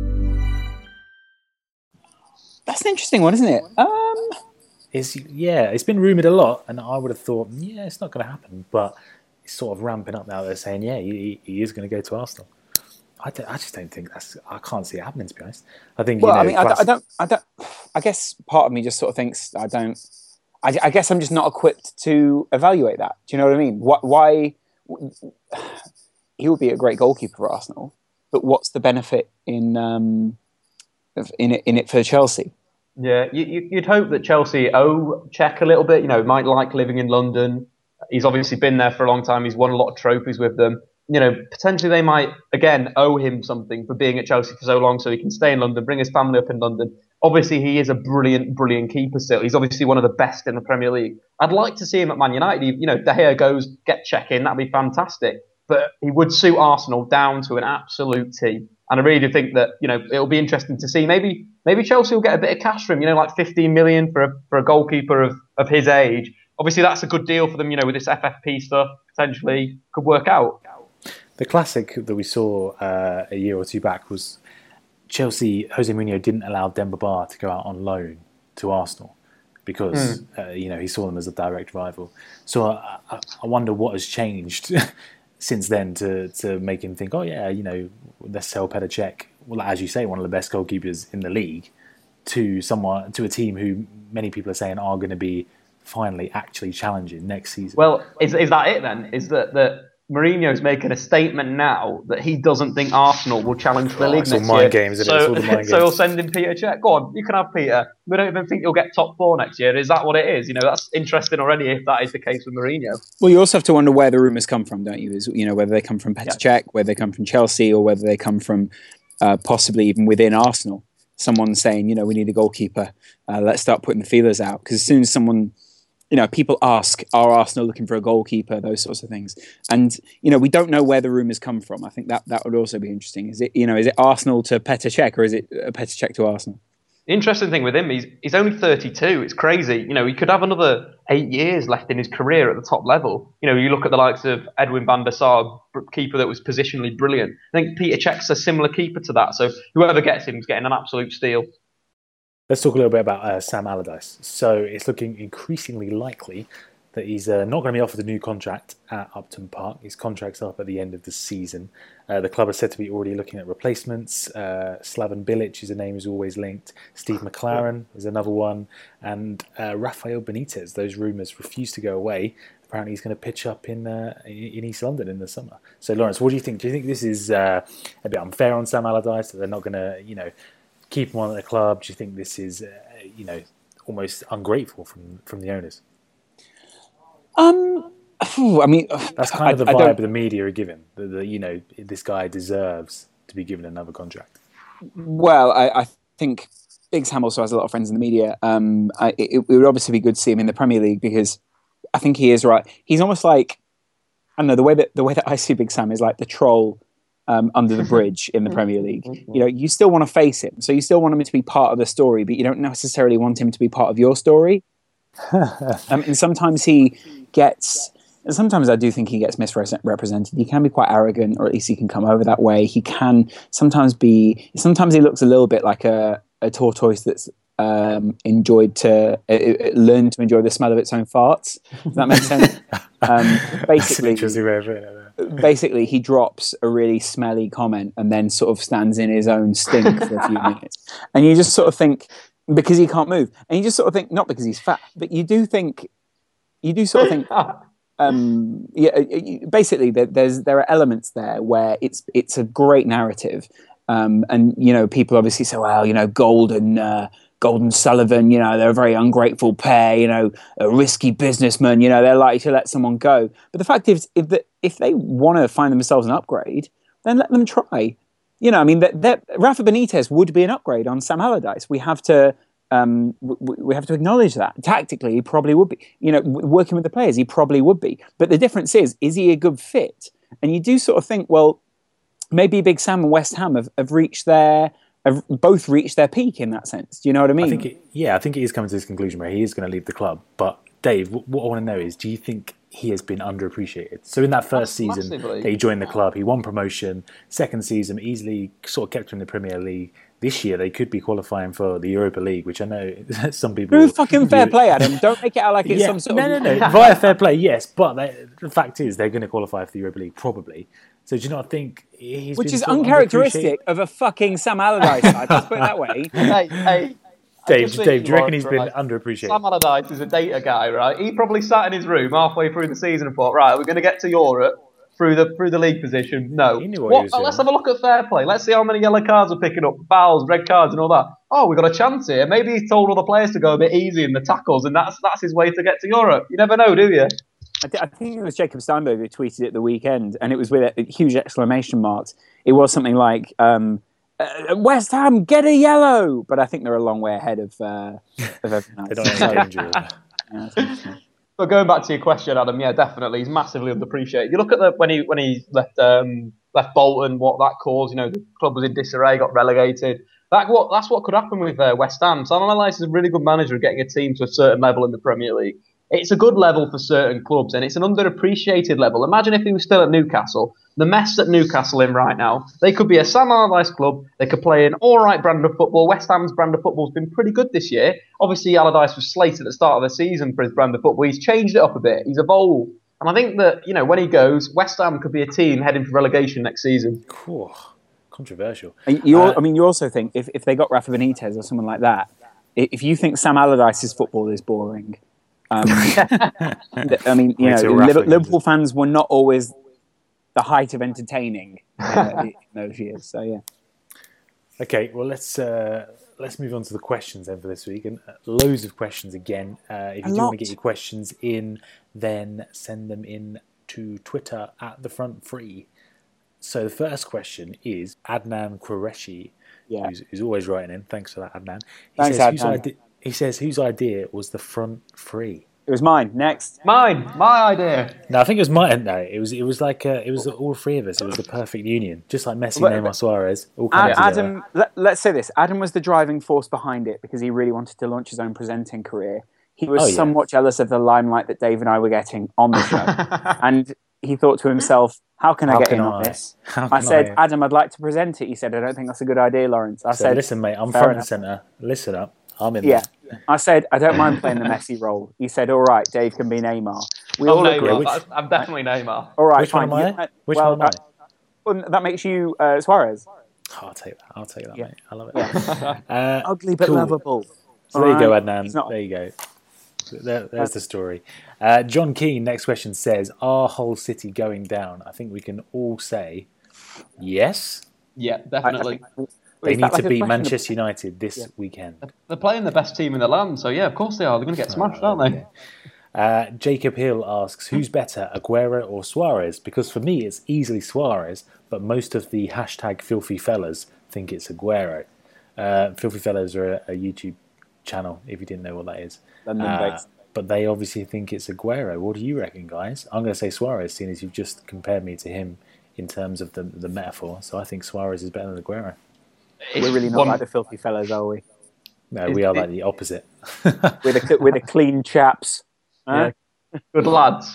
That's an interesting one, isn't it? Um, it's, yeah, it's been rumoured a lot, and I would have thought, yeah, it's not going to happen. But it's sort of ramping up now. They're saying, yeah, he, he is going to go to Arsenal. I, I just don't think that's. I can't see it happening, to be honest. I think. Well, you know, I mean, I, I don't. I don't. I guess part of me just sort of thinks I don't. I, I guess I'm just not equipped to evaluate that. Do you know what I mean? Why, why he would be a great goalkeeper for Arsenal, but what's the benefit in um, in it in it for Chelsea? Yeah, you, you'd hope that Chelsea owe Cech a little bit. You know, might like living in London. He's obviously been there for a long time. He's won a lot of trophies with them. You know, potentially they might, again, owe him something for being at Chelsea for so long so he can stay in London, bring his family up in London. Obviously, he is a brilliant, brilliant keeper still. He's obviously one of the best in the Premier League. I'd like to see him at Man United. You know, De Gea goes, get Cech in, that'd be fantastic. But he would suit Arsenal down to an absolute T. And I really do think that, you know, it'll be interesting to see. Maybe maybe Chelsea will get a bit of cash for him, you know, like fifteen million for a, for a goalkeeper of, of his age. Obviously, that's a good deal for them, you know, with this F F P stuff, potentially could work out. The classic that we saw uh, a year or two back was Chelsea, Jose Mourinho didn't allow Demba Ba to go out on loan to Arsenal because, mm. uh, you know, he saw them as a direct rival. So I, I, I wonder what has changed since then to, to make him think, oh, yeah, you know, let's sell Petr Cech, well, as you say, one of the best goalkeepers in the league, to someone, to a team who many people are saying are going to be finally actually challenging next season. Well, is is that it then? Is that that Mourinho's making a statement now that he doesn't think Arsenal will challenge for the oh, league it's next all mind year? Games, isn't so, it? It's all the mind games. So he'll send in Petr Cech. Go on, you can have Peter. We don't even think he'll get top four next year. Is that what it is? You know, that's interesting already if that is the case with Mourinho. Well, you also have to wonder where the rumours come from, don't you? Is, you know, whether they come from Petr Cech, yeah. whether they come from Chelsea, or whether they come from uh, possibly even within Arsenal. Someone saying, you know, we need a goalkeeper. Uh, let's start putting the feelers out. Because as soon as someone you know, people ask, are Arsenal looking for a goalkeeper? Those sorts of things. And, you know, we don't know where the rumours come from. I think that, that would also be interesting. Is it, you know, is it Arsenal to Petr Cech, or is it Petr Cech to Arsenal? The interesting thing with him, he's, he's only thirty-two. It's crazy. You know, he could have another eight years left in his career at the top level. You know, you look at the likes of Edwin van der Sar, keeper that was positionally brilliant. I think Petr Cech's a similar keeper to that. So whoever gets him is getting an absolute steal. Let's talk a little bit about uh, Sam Allardyce. So it's looking increasingly likely that he's uh, not going to be offered a new contract at Upton Park. His contract's up at the end of the season. Uh, the club is said to be already looking at replacements. Uh, Slaven Bilic is a name who's always linked. Steve McLaren is another one. And uh, Rafael Benitez. Those rumours refuse to go away. Apparently he's going to pitch up in uh, in East London in the summer. So Lawrence, what do you think? Do you think this is uh, a bit unfair on Sam Allardyce, that they're not going to, you know, keep him on at the club? Do you think this is, uh, you know, almost ungrateful from, from the owners? Um, I mean, that's kind of the I, vibe I the media are given. That, that, you know, this guy deserves to be given another contract. Well, I, I think Big Sam also has a lot of friends in the media. Um, I, it, it would obviously be good to see him in the Premier League, because I think he is right. He's almost like, I don't know, the way that the way that I see Big Sam is like the troll um, under the bridge in the Premier League. You know, you still want to face him, so you still want him to be part of the story, but you don't necessarily want him to be part of your story. um, and sometimes he gets, and sometimes I do think he gets misrepresented. He can be quite arrogant, or at least he can come over that way. He can sometimes be, sometimes he looks a little bit like a, a tortoise that's um, enjoyed to, uh, learn to enjoy the smell of its own farts. Does that make sense? Um, basically, basically, he drops a really smelly comment and then sort of stands in his own stink for a few minutes. And you just sort of think, because he can't move. And you just sort of think, not because he's fat, but you do think, you do sort of think, um, yeah, basically there, there's, there are elements there where it's, it's a great narrative. Um, and, you know, people obviously say, well, you know, Golden, uh, Golden Sullivan, you know, they're a very ungrateful pair, you know, a risky businessman, you know, they're likely to let someone go. But the fact is, if, the, if they want to find themselves an upgrade, then let them try. You know, I mean, that, that Rafa Benitez would be an upgrade on Sam Allardyce. We have to, um, we, we have to acknowledge that. Tactically, he probably would be. You know, working with the players, he probably would be. But the difference is, is he a good fit? And you do sort of think, well, maybe Big Sam and West Ham have, have reached their, have both reached their peak in that sense. Do you know what I mean? I think, it, yeah, I think he is coming to this conclusion where he is going to leave the club. But Dave, what I want to know is, do you think he has been underappreciated? So in that first season Massively. that he joined the club, he won promotion. Second season, easily sort of kept him in the Premier League. This year, they could be qualifying for the Europa League, which I know some people... Through fucking fair play, Adam. Don't make it out like it's yeah, some sort no, of... No, no, no. Via fair play, yes. But they, the fact is, they're going to qualify for the Europa League, probably. So do you not think he's Which been is sort of uncharacteristic of a fucking Sam Allardyce side. Let's put it that way. Hey, hey. Dave, Dave, do you reckon he's been right? underappreciated? Sam Allardyce is a data guy, right? He probably sat in his room halfway through the season and thought, right, we're going to get to Europe through the through the league position. No. He knew what what, he was doing. Let's have a look at fair play. Let's see how many yellow cards we're picking up, fouls, red cards and all that. Oh, we've got a chance here. Maybe he's told all the players to go a bit easy in the tackles, and that's that's his way to get to Europe. You never know, do you? I, th- I think it was Jacob Steinberg who tweeted it the weekend, and it was with a, a huge exclamation marks. It was something like, um, uh, West Ham, get a yellow! But I think they're a long way ahead of, uh, of everyone else. They don't have danger. Yeah, I think so. But going back to your question, Adam, yeah, definitely, he's massively underappreciated. You look at the when he when he left um, left Bolton, what that caused. You know, the club was in disarray, got relegated. That what that's what could happen with uh, West Ham. Sam Allardyce is a really good manager of getting a team to a certain level in the Premier League. It's a good level for certain clubs, and it's an underappreciated level. Imagine if he was still at Newcastle. The mess that Newcastle in right now, they could be a Sam Allardyce club. They could play an all right brand of football. West Ham's brand of football has been pretty good this year. Obviously, Allardyce was slated at the start of the season for his brand of football. He's changed it up a bit. He's evolved. And I think that, you know, when he goes, West Ham could be a team heading for relegation next season. Cool. Controversial. You, uh, I mean, you also think, if, if they got Rafa Benitez or someone like that, if you think Sam Allardyce's football is boring... Um, I mean, you know, Liverpool, Liverpool fans were not always the height of entertaining uh, in those years. So yeah. Okay, well let's uh, let's move on to the questions then for this week, and uh, loads of questions again. Uh, if you A do lot. want to get your questions in, then send them in to Twitter at the front free. So the first question is Adnan Qureshi, Yeah. who's, who's always writing in. Thanks for that, Adnan. He Thanks, says, whose Adnan. idea, he says, whose idea was the front free? It was mine. Next. Mine. My idea. No, I think it was mine. No, it was. It was like uh, it was all three of us. It was the perfect union, just like Messi, But- Neymar, Suarez. All Ad- coming together. Adam, let, let's say this. Adam was the driving force behind it because he really wanted to launch his own presenting career. He was Oh, yeah. somewhat jealous of the limelight that Dave and I were getting on the show. And he thought to himself, how can I How get can in on I? this? How I can said, I? Adam, I'd like to present it. He said, I don't think that's a good idea, Lawrence. I So said, listen, mate, I'm fair front and enough. centre. Listen up. I'm in Yeah. there. I said, I don't mind playing the Messi role. He said, all right, Dave can be Neymar. We I'm all Neymar. agreed. which- That's- I'm definitely Neymar. All right, Which one fine. am I? You- Which well, one am I? uh, well, that makes you uh, Suarez. Oh, I'll take that. I'll take that, Yeah. mate. I love it. Uh, Ugly but cool. lovable. So there you go, Alright. Adnan. He's not- There you go. There, there's the story. Uh, John Keane, next question says, are Hull City going down? I think we can all say yes. Yeah, I- I definitely. think- They Is need that like to a beat question? Manchester United this weekend. They're playing the best team in the land, so yeah, of course they are. They're going to get smashed, aren't they? Uh, Jacob Hill asks, who's better, Aguero or Suarez? Because for me, it's easily Suarez, but most of the hashtag filthy fellas think it's Aguero. Uh, filthy fellas are a, a YouTube channel, if you didn't know what that is. London-based. Uh, but they obviously think it's Aguero. What do you reckon, guys? I'm going to say Suarez, seeing as you've just compared me to him in terms of the, the metaphor. So I think Suarez is better than Aguero. We're really not One- like the filthy fellas, are we? No, Is we are it- like the opposite. We're the, we're the clean chaps. Huh? Good lads.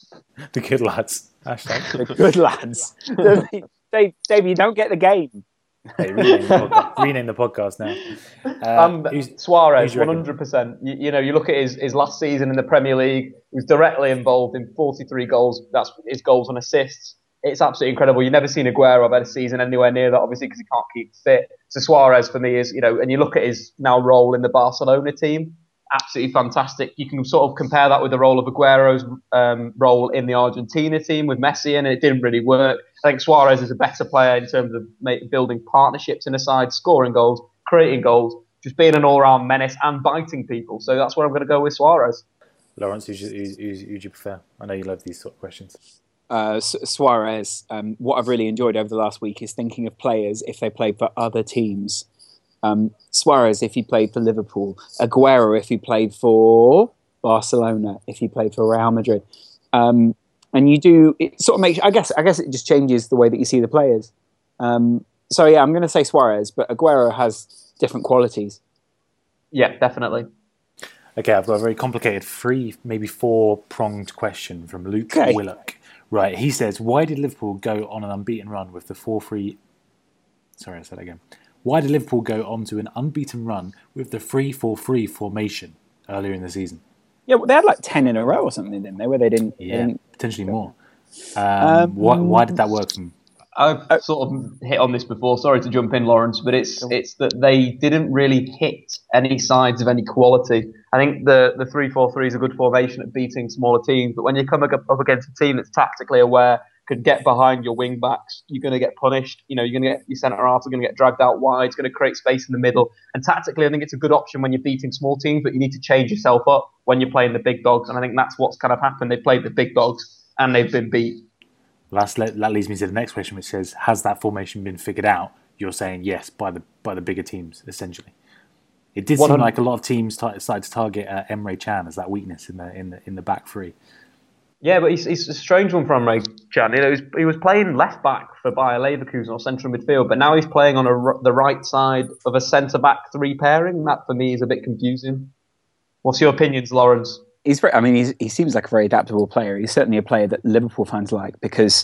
The good lads. Hashtag. The good lads. Dave, Dave, you don't get the game. Hey, rename, the podcast, rename the podcast now. Uh, Um, who's- Suarez, who's you reckon? one hundred percent. You, you know, you look at his, his last season in the Premier League, he was directly involved in forty-three goals. That's his goals and assists. It's absolutely incredible. You've never seen Aguero have had a season anywhere near that, obviously, because he can't keep fit. So Suarez, for me, is, you know, and you look at his now role in the Barcelona team, absolutely fantastic. You can sort of compare that with the role of Aguero's um, role in the Argentina team with Messi, and it didn't really work. I think Suarez is a better player in terms of make, building partnerships in a side, scoring goals, creating goals, just being an all-round menace and biting people. So that's where I'm going to go with Suarez. Lawrence, who do you prefer? I know you love these sort of questions. Uh, Su- Suarez, um, what I've really enjoyed over the last week is thinking of players if they played for other teams. Um, Suarez, if he played for Liverpool. Aguero, if he played for Barcelona. If he played for Real Madrid. Um, and you do, it sort of makes, I guess, I guess it just changes the way that you see the players. Um, so yeah, I'm going to say Suarez, but Aguero has different qualities. Yeah, definitely. Okay, I've got a very complicated three, maybe four-pronged question from Luke Okay. Willock. Right, he says, why did Liverpool go on an unbeaten run with the four three... Sorry, I said that again. Why did Liverpool go on to an unbeaten run with the three four three formation earlier in the season? Yeah, well, they had like ten in a row or something, didn't they? Where they didn't. they Yeah, didn't- potentially more. Um, Um, why, why did that work for them? I've sort of hit on this before. Sorry to jump in, Lawrence, but it's it's that they didn't really hit any sides of any quality. I think the the three four three is a good formation at beating smaller teams, but when you come up up against a team that's tactically aware, could get behind your wing backs, you're going to get punished. You know, you're going to get your centre halves are going to get dragged out wide. It's going to create space in the middle. And tactically, I think it's a good option when you're beating small teams, but you need to change yourself up when you're playing the big dogs. And I think that's what's kind of happened. They played the big dogs and they've been beat. That's, that leads me to the next question, which says, has that formation been figured out? You're saying yes by the by the bigger teams, essentially. It did seem one hundred like a lot of teams t- started to target uh, Emre Can as that weakness in the in the in the back three. Yeah, but he's, he's a strange one for Emre Can. You know, he's, he was playing left back for Bayer Leverkusen or central midfield, but now he's playing on a, the right side of a centre back three pairing. That for me is a bit confusing. What's your opinions, Lawrence? He's very, I mean, he's, he seems like a very adaptable player. He's certainly a player that Liverpool fans like because,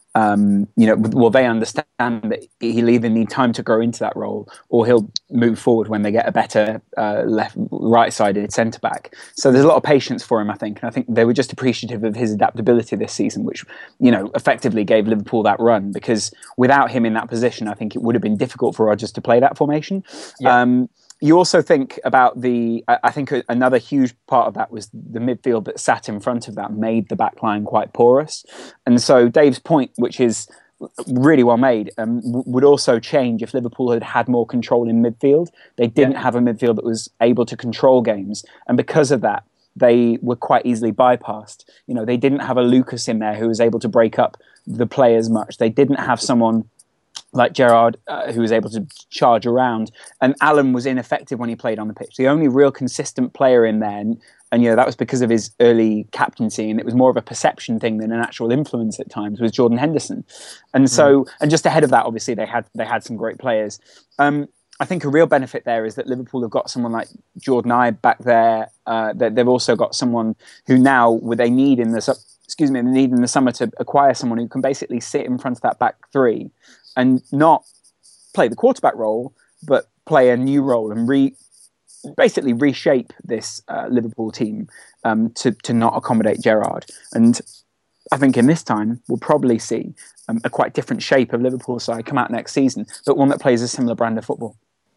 um, you know, well, they understand that he'll either need time to grow into that role or he'll move forward when they get a better uh, left, right-sided centre back. So there's a lot of patience for him, I think. And I think they were just appreciative of his adaptability this season, which, you know, effectively gave Liverpool that run because without him in that position, I think it would have been difficult for Rodgers to play that formation. Yeah. Um, You also think about the, I think another huge part of that was the midfield that sat in front of that made the back line quite porous. And so Dave's point, which is really well made, um, w- would also change if Liverpool had had more control in midfield. They didn't have a midfield that was able to control games. And because of that, they were quite easily bypassed. You know, they didn't have a Lucas in there who was able to break up the play as much. They didn't have someone like Gerrard, uh, who was able to charge around, and Allen was ineffective when he played on the pitch. The only real consistent player in there, and, and you know that was because of his early captaincy, and it was more of a perception thing than an actual influence at times, was Jordan Henderson. And so, mm. and just ahead of that, obviously they had they had some great players. Um, I think a real benefit there is that Liverpool have got someone like Jordan Ibe back there. Uh, that they've also got someone who now, with a need in the excuse me, the need in the summer to acquire someone who can basically sit in front of that back three and not play the quarterback role, but play a new role and re basically reshape this uh, Liverpool team um, to to not accommodate Gerrard. And I think in this time we'll probably see um, a quite different shape of Liverpool side come out next season, but one that plays a similar brand of football.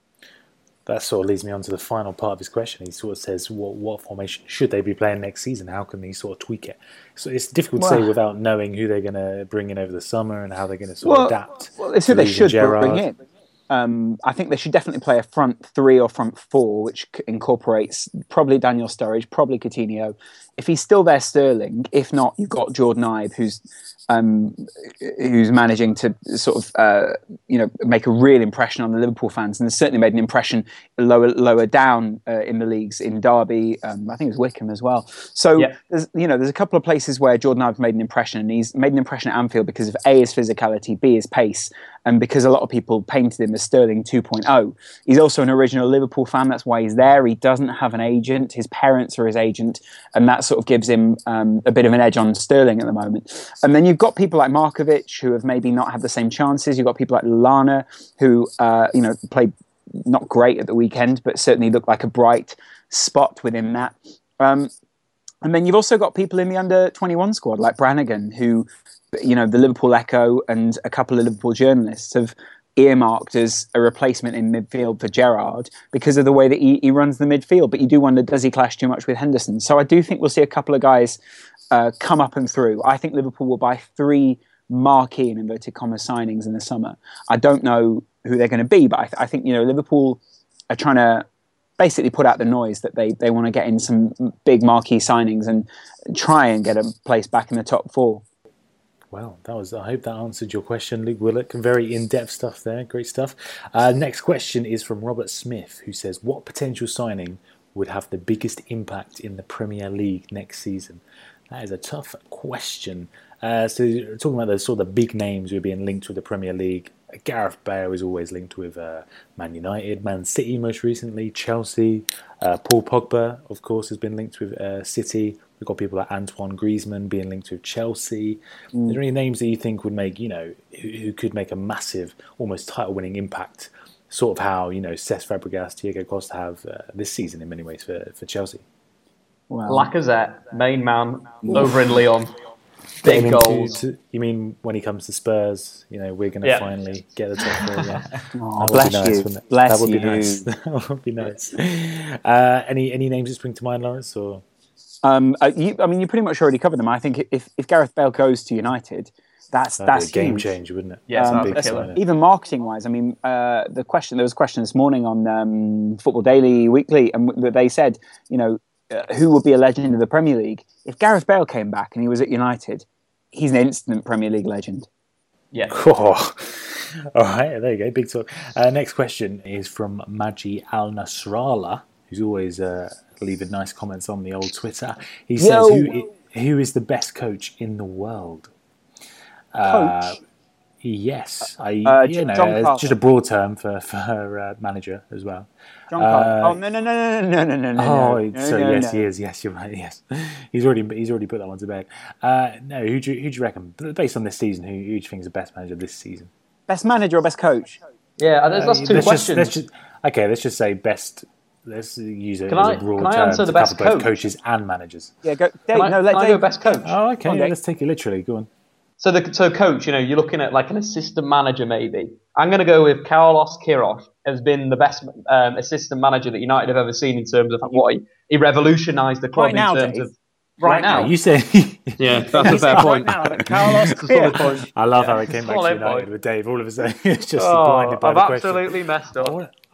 That sort of leads me on to the final part of his question. He sort of says, what, what formation should they be playing next season? How can they sort of tweak it? So it's difficult to well, say without knowing who they're going to bring in over the summer and how they're going to sort well, of adapt. Well, it's who they should Gerrard. bring in. Um, I think they should definitely play a front three or front four, which incorporates probably Daniel Sturridge, probably Coutinho. If he's still there, Sterling. If not, you've got Jordan Ibe, who's um, who's managing to sort of uh, you know make a real impression on the Liverpool fans, and has certainly made an impression lower lower down uh, in the leagues, in Derby. Um, I think it was Wickham as well. So yeah. there's you know there's a couple of places where Jordan Ibe's made an impression, and he's made an impression at Anfield because of A, his physicality, B, his pace, and because a lot of people painted him as Sterling two point oh. He's also an original Liverpool fan. That's why he's there. He doesn't have an agent. His parents are his agent, and that sort of gives him um, a bit of an edge on Sterling at the moment. And then you've got people like Markovic, who have maybe not had the same chances. You've got people like Lallana, who uh, you know played not great at the weekend, but certainly looked like a bright spot within that. Um, and then you've also got people in the under twenty-one squad, like Brannigan, who, you know, the Liverpool Echo and a couple of Liverpool journalists have earmarked as a replacement in midfield for Gerrard because of the way that he, he runs the midfield. But you do wonder, does he clash too much with Henderson? So I do think we'll see a couple of guys uh, come up and through. I think Liverpool will buy three marquee, in inverted commas, signings in the summer. I don't know who they're going to be, but I, th- I think, you know, Liverpool are trying to basically put out the noise that they, they want to get in some big marquee signings and try and get a place back in the top four. Well, that was. I hope that answered your question, Luke Willock. Very in-depth stuff there. Great stuff. Uh, next question is from Robert Smith, who says, what potential signing would have the biggest impact in the Premier League next season? That is a tough question. Uh, so talking about the sort of the big names who are being linked with the Premier League, Gareth Bale is always linked with uh, Man United, Man City most recently, Chelsea. Uh, Paul Pogba, of course, has been linked with uh, City. We've got people like Antoine Griezmann being linked with Chelsea. Mm. Are there any names that you think would make, you know, who, who could make a massive, almost title-winning impact? Sort of how, you know, Cesc Fabregas, Diego Costa have uh, this season in many ways for, for Chelsea. Wow. Lacazette, main man, Oof. over in Lyon. Big goals. To, you mean when he comes to Spurs, you know, we're going to yeah. finally get the top four? Yeah. Oh, bless nice, you. Bless that would you. Be nice. That would be nice. Uh, any any names that spring to mind, Lawrence? Or um, uh, you, I mean, you pretty much already covered them. I think if, if Gareth Bale goes to United, that's That'd that's be a game huge. changer, wouldn't it? Yeah, um, big even marketing wise. I mean, uh, the question there was a question this morning on um, Football Daily Weekly, and they said, you know, uh, who would be a legend of the Premier League if Gareth Bale came back and he was at United? He's an instant Premier League legend. Yeah. Oh. All right, there you go. Big talk. Uh, next question is from Maji Al Nasrallah, who's always uh, leaving nice comments on the old Twitter. He says, who, who is the best coach in the world? Coach? Uh, yes. I, uh, you know, John it's just a broad term for, for uh, manager as well. John Carter. Uh, oh, no, no, no, no, no, no, no, Oh, no, so no, yes, no. he is. Yes, you're right. Yes. He's already he's already put that one to bed. Uh, no, who do, you, who do you reckon? Based on this season, who, who do you think is the best manager this season? Best manager or best coach? Yeah, there's, that's two let's questions. Just, let's just, okay, let's just say best. Let's use it can as I, a broad can I term answer to the best cover both coach? coaches and managers. Yeah, go. Dave, can I, no, let can Dave. I go best coach? Oh, okay. On, yeah, let's take it literally. Go on. So the so coach, you know, you're looking at like an assistant manager maybe. I'm going to go with Carlos Queiroz has been the best um, assistant manager that United have ever seen in terms of what he, he revolutionised the club Right now, in terms Dave. of right, right now. now. You say yeah, that's a fair point. Right now, Carlos Queiroz. I love yeah. how it came back Solid to United point. with Dave. All of a sudden, it's just oh, blinded by I've the question. absolutely messed up.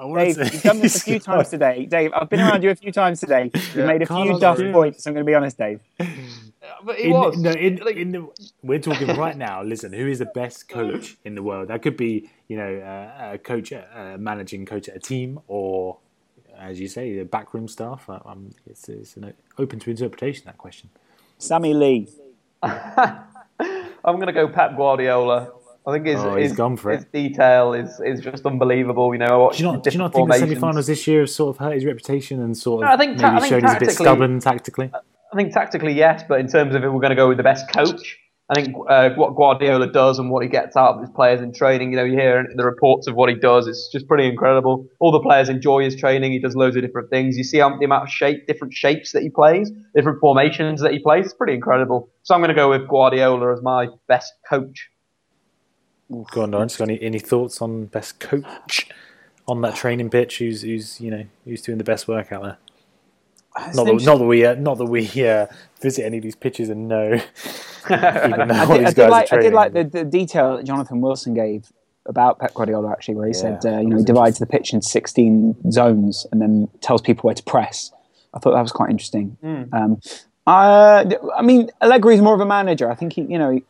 Dave, you've done this a few times today. Dave, I've been around you a few times today. You've yeah, made a few duff points, I'm going to be honest, Dave. But it in, was. No, in, in the, we're talking right now. Listen, who is the best coach in the world? That could be, you know, uh, a coach, uh, managing coach at a team, or, as you say, the backroom staff. Um, it's, it's an open to interpretation, that question. Sammy Lee. I'm going to go Pep Guardiola. I think his, oh, his, gone for his it. detail is, is just unbelievable. You know, do you not, do you not think the semi-finals this year have sort of hurt his reputation and sort of no, I think ta- maybe I think shown he's a bit stubborn tactically? I think tactically, yes, but in terms of if we're going to go with the best coach, I think uh, what Guardiola does and what he gets out of his players in training, you know, you hear the reports of what he does, it's just pretty incredible. All the players enjoy his training. He does loads of different things. You see how, the amount of shape, different shapes that he plays, different formations that he plays. It's pretty incredible. So I'm going to go with Guardiola as my best coach. Go on, Lawrence. Got any, any thoughts on best coach on that training pitch? Who's who's you know who's doing the best work out there? Not that, not that we uh, not that we uh, visit any of these pitches and know. Even know I, what did, these I, did guys like, are I did like training. the, the detail that Jonathan Wilson gave about Pep Guardiola, actually, where he Yeah, said, uh, you that know, was he divides the pitch into sixteen zones and then tells people where to press. I thought that was quite interesting. Mm. Um, uh, I mean, Allegri is more of a manager. I think he, you know, he,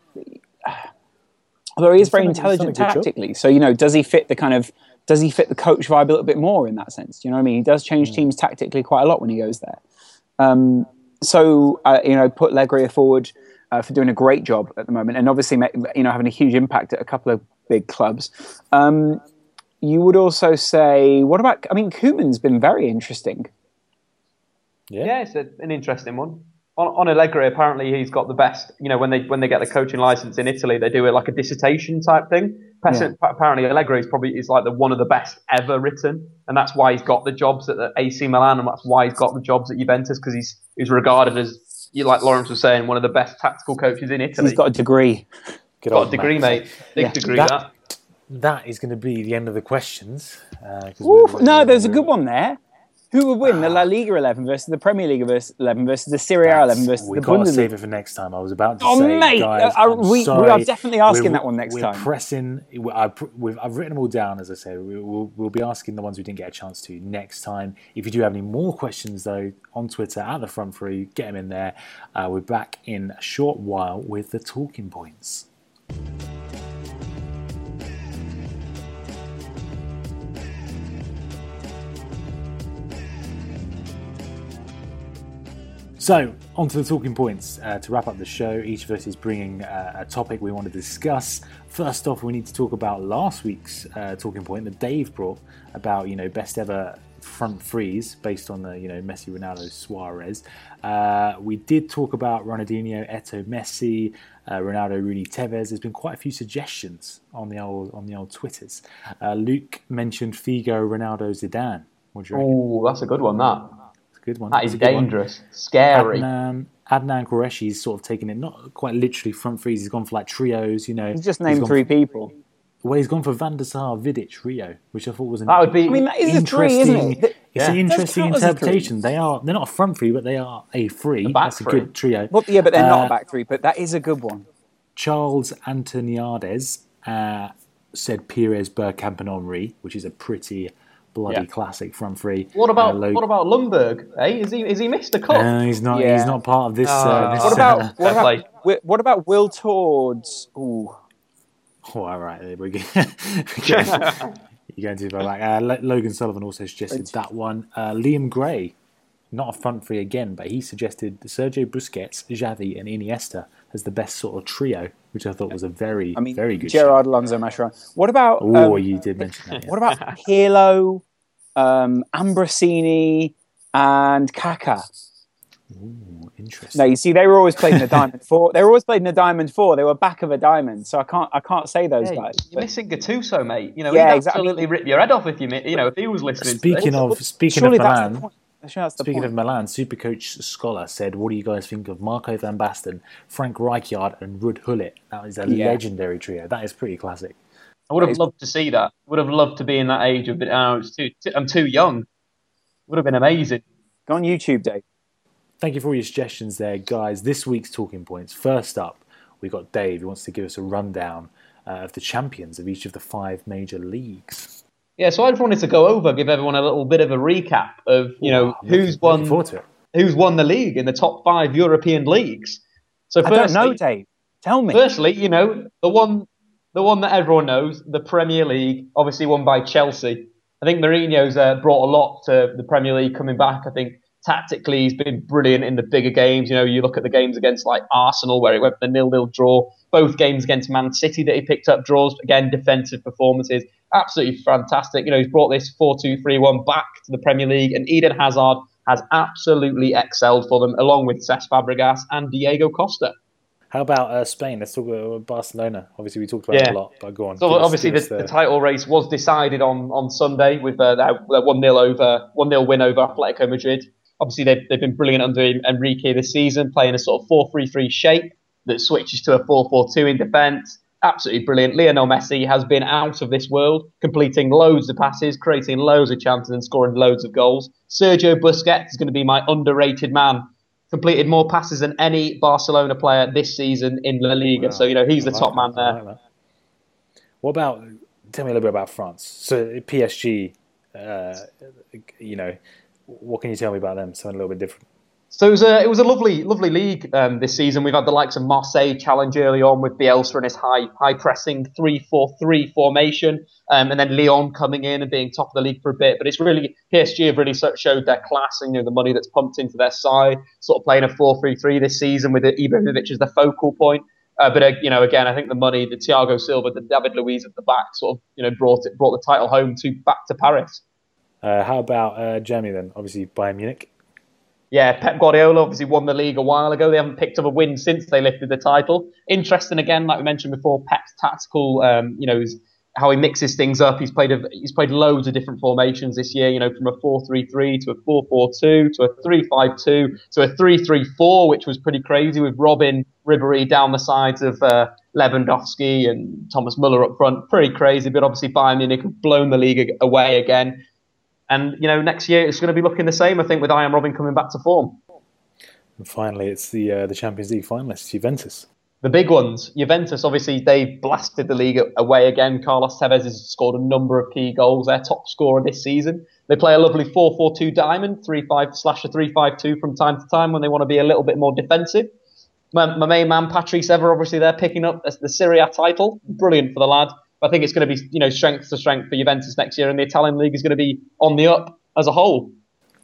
although he is He's very done a- he's done a intelligent good job. tactically. So, you know, does he fit the kind of does he fit the coach vibe a little bit more in that sense? Do you know what I mean? He does change teams tactically quite a lot when he goes there. Um, so, uh, you know, put Allegri forward uh, for doing a great job at the moment, and obviously, you know, having a huge impact at a couple of big clubs. Um, you would also say, what about? I mean, Koeman's been very interesting. Yeah, Yeah, it's a, an interesting one. On, on Allegri, apparently he's got the best. You know, when they when they get the coaching license in Italy, they do it like a dissertation type thing. Yeah. Apparently, Allegri is probably is like the one of the best ever written, and that's why he's got the jobs at the A C Milan, and that's why he's got the jobs at Juventus, because he's he's regarded as, you like Lawrence was saying, one of the best tactical coaches in Italy. He's got a degree. Good got old a degree, Matt. mate. Big Yeah. degree. That- That. That is going to be the end of the questions. Uh, 'cause Oof, we're- no, we're- there's a good one there. Who would win the La Liga eleven versus the Premier League eleven versus the Serie A eleven versus we the got to Bundesliga? save it for next time. I was about to Oh, say, mate, guys, uh, I'm we- we sorry. are definitely asking We're- that one next we're time. pressing. we- I've, we've, I've written them all down, as I said. We, we'll, we'll be asking the ones we didn't get a chance to next time. If you do have any more questions, though, on Twitter at the front three, get them in there. Uh, we're back in a short while with the talking points. So, on to the talking points. Uh, to wrap up the show, each of us is bringing uh, a topic we want to discuss. First off, we need to talk about last week's uh, talking point that Dave brought about, you know, best ever front threes based on the, you know, Messi, Ronaldo, Suarez. Uh, we did talk about Ronaldinho, Eto'o, Messi, uh, Ronaldo, Rooney, Tevez. There's been quite a few suggestions on the old on the old Twitters. Uh, Luke mentioned Figo, Ronaldo, Zidane. What do you reckon? Oh, that's a good one. That. Good one. That That's is a good one. dangerous. Scary. Adnan, Adnan Qureshi's sort of taken it, not quite literally front threes. He's gone for like trios, you know. He's just named gone three for, people. Well, he's gone for Van der Sar, Vidic, Rio, which I thought was an That would be. I mean, that is a three, interesting. isn't it? It's Yeah. an Does interesting count as a interpretation. They are they're not a front three, but they are a three. A back That's a three. good trio. Well, yeah, but they're not Uh, a back three, but that is a good one. Charles Antoniades uh, said Pires, Bergkamp, and Henry, which is a pretty bloody Yeah. classic front three. What about Uh, Lo- what about Lundberg? Eh? Is he is he missed a cup? Uh, he's not. Yeah. He's not part of this. Oh. uh, this What uh, about what Fair about, play. wi- what about Will Towards? Ooh, Oh, all right, there we go. Okay. You're going too far back. Uh, Lo- Logan Sullivan also suggested that one. Uh, Liam Gray, not a front three again, but he suggested Sergio Busquets, Xavi, and Iniesta as the best sort of trio, which I thought was a very, I mean, very good. Gerard Alonso, Mascherano. What about Oh, um, you did mention that. Yeah. what about Pirlo, um, Ambrosini, and Kaká? Ooh, interesting. No, you see, they were always playing the diamond four. They were always playing the diamond four. They were back of a diamond, so I can't, I can't say those Hey, guys. you're But missing Gattuso, mate. You know, Yeah, he'd exactly. absolutely rip your head off if you, mi- you know, if he was listening. Speaking to this. of speaking surely of that's the Milan, point. Surely that's the speaking point. of Milan, Supercoach Scholar said, "What do you guys think of Marco van Basten, Frank Rijkaard, and Ruud Gullit? That is a Yeah. legendary trio. That is pretty classic." I would have loved to see that. Would have loved to be in that age of, but oh, it's too, too, I'm too young. Would have been amazing. Go on YouTube, Dave. Thank you for all your suggestions there, guys. This week's talking points. First up, we got Dave, who wants to give us a rundown uh, of the champions of each of the five major leagues. Yeah, so I just wanted to go over, give everyone a little bit of a recap of, you know, Wow, who's looking, won looking forward to it. who's won the league in the top five European leagues. So I firstly, don't know, Dave. Tell me. Firstly, you know, the one the one that everyone knows, the Premier League, obviously won by Chelsea. I think Mourinho's uh, brought a lot to the Premier League coming back. I think tactically he's been brilliant in the bigger games. You know, you look at the games against like Arsenal where it went for the nil-nil draw. Both games against Man City that he picked up draws. Again, defensive performances. Absolutely fantastic. You know, he's brought this four two three one back to the Premier League. And Eden Hazard has absolutely excelled for them, along with Cesc Fabregas and Diego Costa. How about uh, Spain? Let's talk about Barcelona. Obviously, we talked about Yeah. it a lot, but go on. So Give us- obviously give the, us the title race was decided on, on Sunday with uh, their one nil over one nil win over Atletico Madrid. Obviously they've they've been brilliant under Enrique this season, playing a sort of four three three shape that switches to a four four two in defence. Absolutely brilliant. Lionel Messi has been out of this world, completing loads of passes, creating loads of chances and scoring loads of goals. Sergio Busquets is going to be my underrated man. Completed more passes than any Barcelona player this season in La Liga. Wow. So, you know, he's I the like top that. man I there. like that. What about, tell me a little bit about France. So P S G, uh, you know, what can you tell me about them? Something a little bit different. So it was a, it was a lovely, lovely league um, this season. We've had the likes of Marseille challenge early on with Bielsa and his high, high pressing three four three formation, um, and then Lyon coming in and being top of the league for a bit. But it's really P S G have really sort of showed their class and, you know, the money that's pumped into their side. Sort of playing a four three three this season with Ibrahimovic as the focal point. Uh, but uh, you know, again, I think the money, the Thiago Silva, the David Luiz at the back, sort of, you know, brought it, brought the title home to back to Paris. Uh, how about uh, Germany then? Obviously Bayern Munich. Yeah, Pep Guardiola obviously won the league a while ago. They haven't picked up a win since they lifted the title. Interesting again, like we mentioned before, Pep's tactical, um, you know, is how he mixes things up. He's played a, he's played loads of different formations this year. You know, from a four three three to a four four two to a three five two to a three three four, which was pretty crazy with Robin, Ribéry down the sides of uh, Lewandowski and Thomas Muller up front. Pretty crazy, but obviously Bayern Munich have blown the league away again. And, you know, next year it's going to be looking the same, I think, with Arjen Robben coming back to form. And finally, it's the uh, the Champions League finalists, Juventus. The big ones, Juventus, obviously, they blasted the league away again. Carlos Tevez has scored a number of key goals, their top scorer this season. They play a lovely four four two diamond, three five slash a three five two from time to time when they want to be a little bit more defensive. My, my main man, Patrice Evra, obviously, they're picking up the Serie A title. Brilliant for the lad. I think it's going to be, you know, strength to strength for Juventus next year, and the Italian league is going to be on the up as a whole.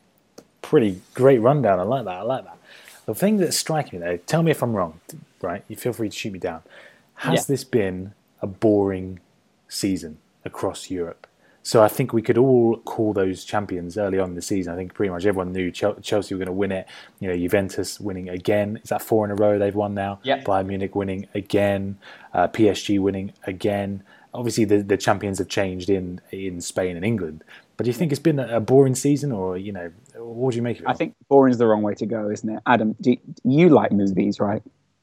Pretty great rundown. I like that. I like that. The thing that's striking me though, tell me if I'm wrong, right? You feel free to shoot me down. Has Yeah. this been a boring season across Europe? So I think we could all call those champions early on in the season. I think pretty much everyone knew Chelsea were going to win it. You know, Juventus winning again. Is that four in a row they've won now? Yeah. Bayern Munich winning again. Uh, P S G winning again. Obviously, the, the champions have changed in in Spain and England. But do you think it's been a boring season, or, you know, what do you make of it? I think boring's the wrong way to go, isn't it? Adam, do you, you like movies, right?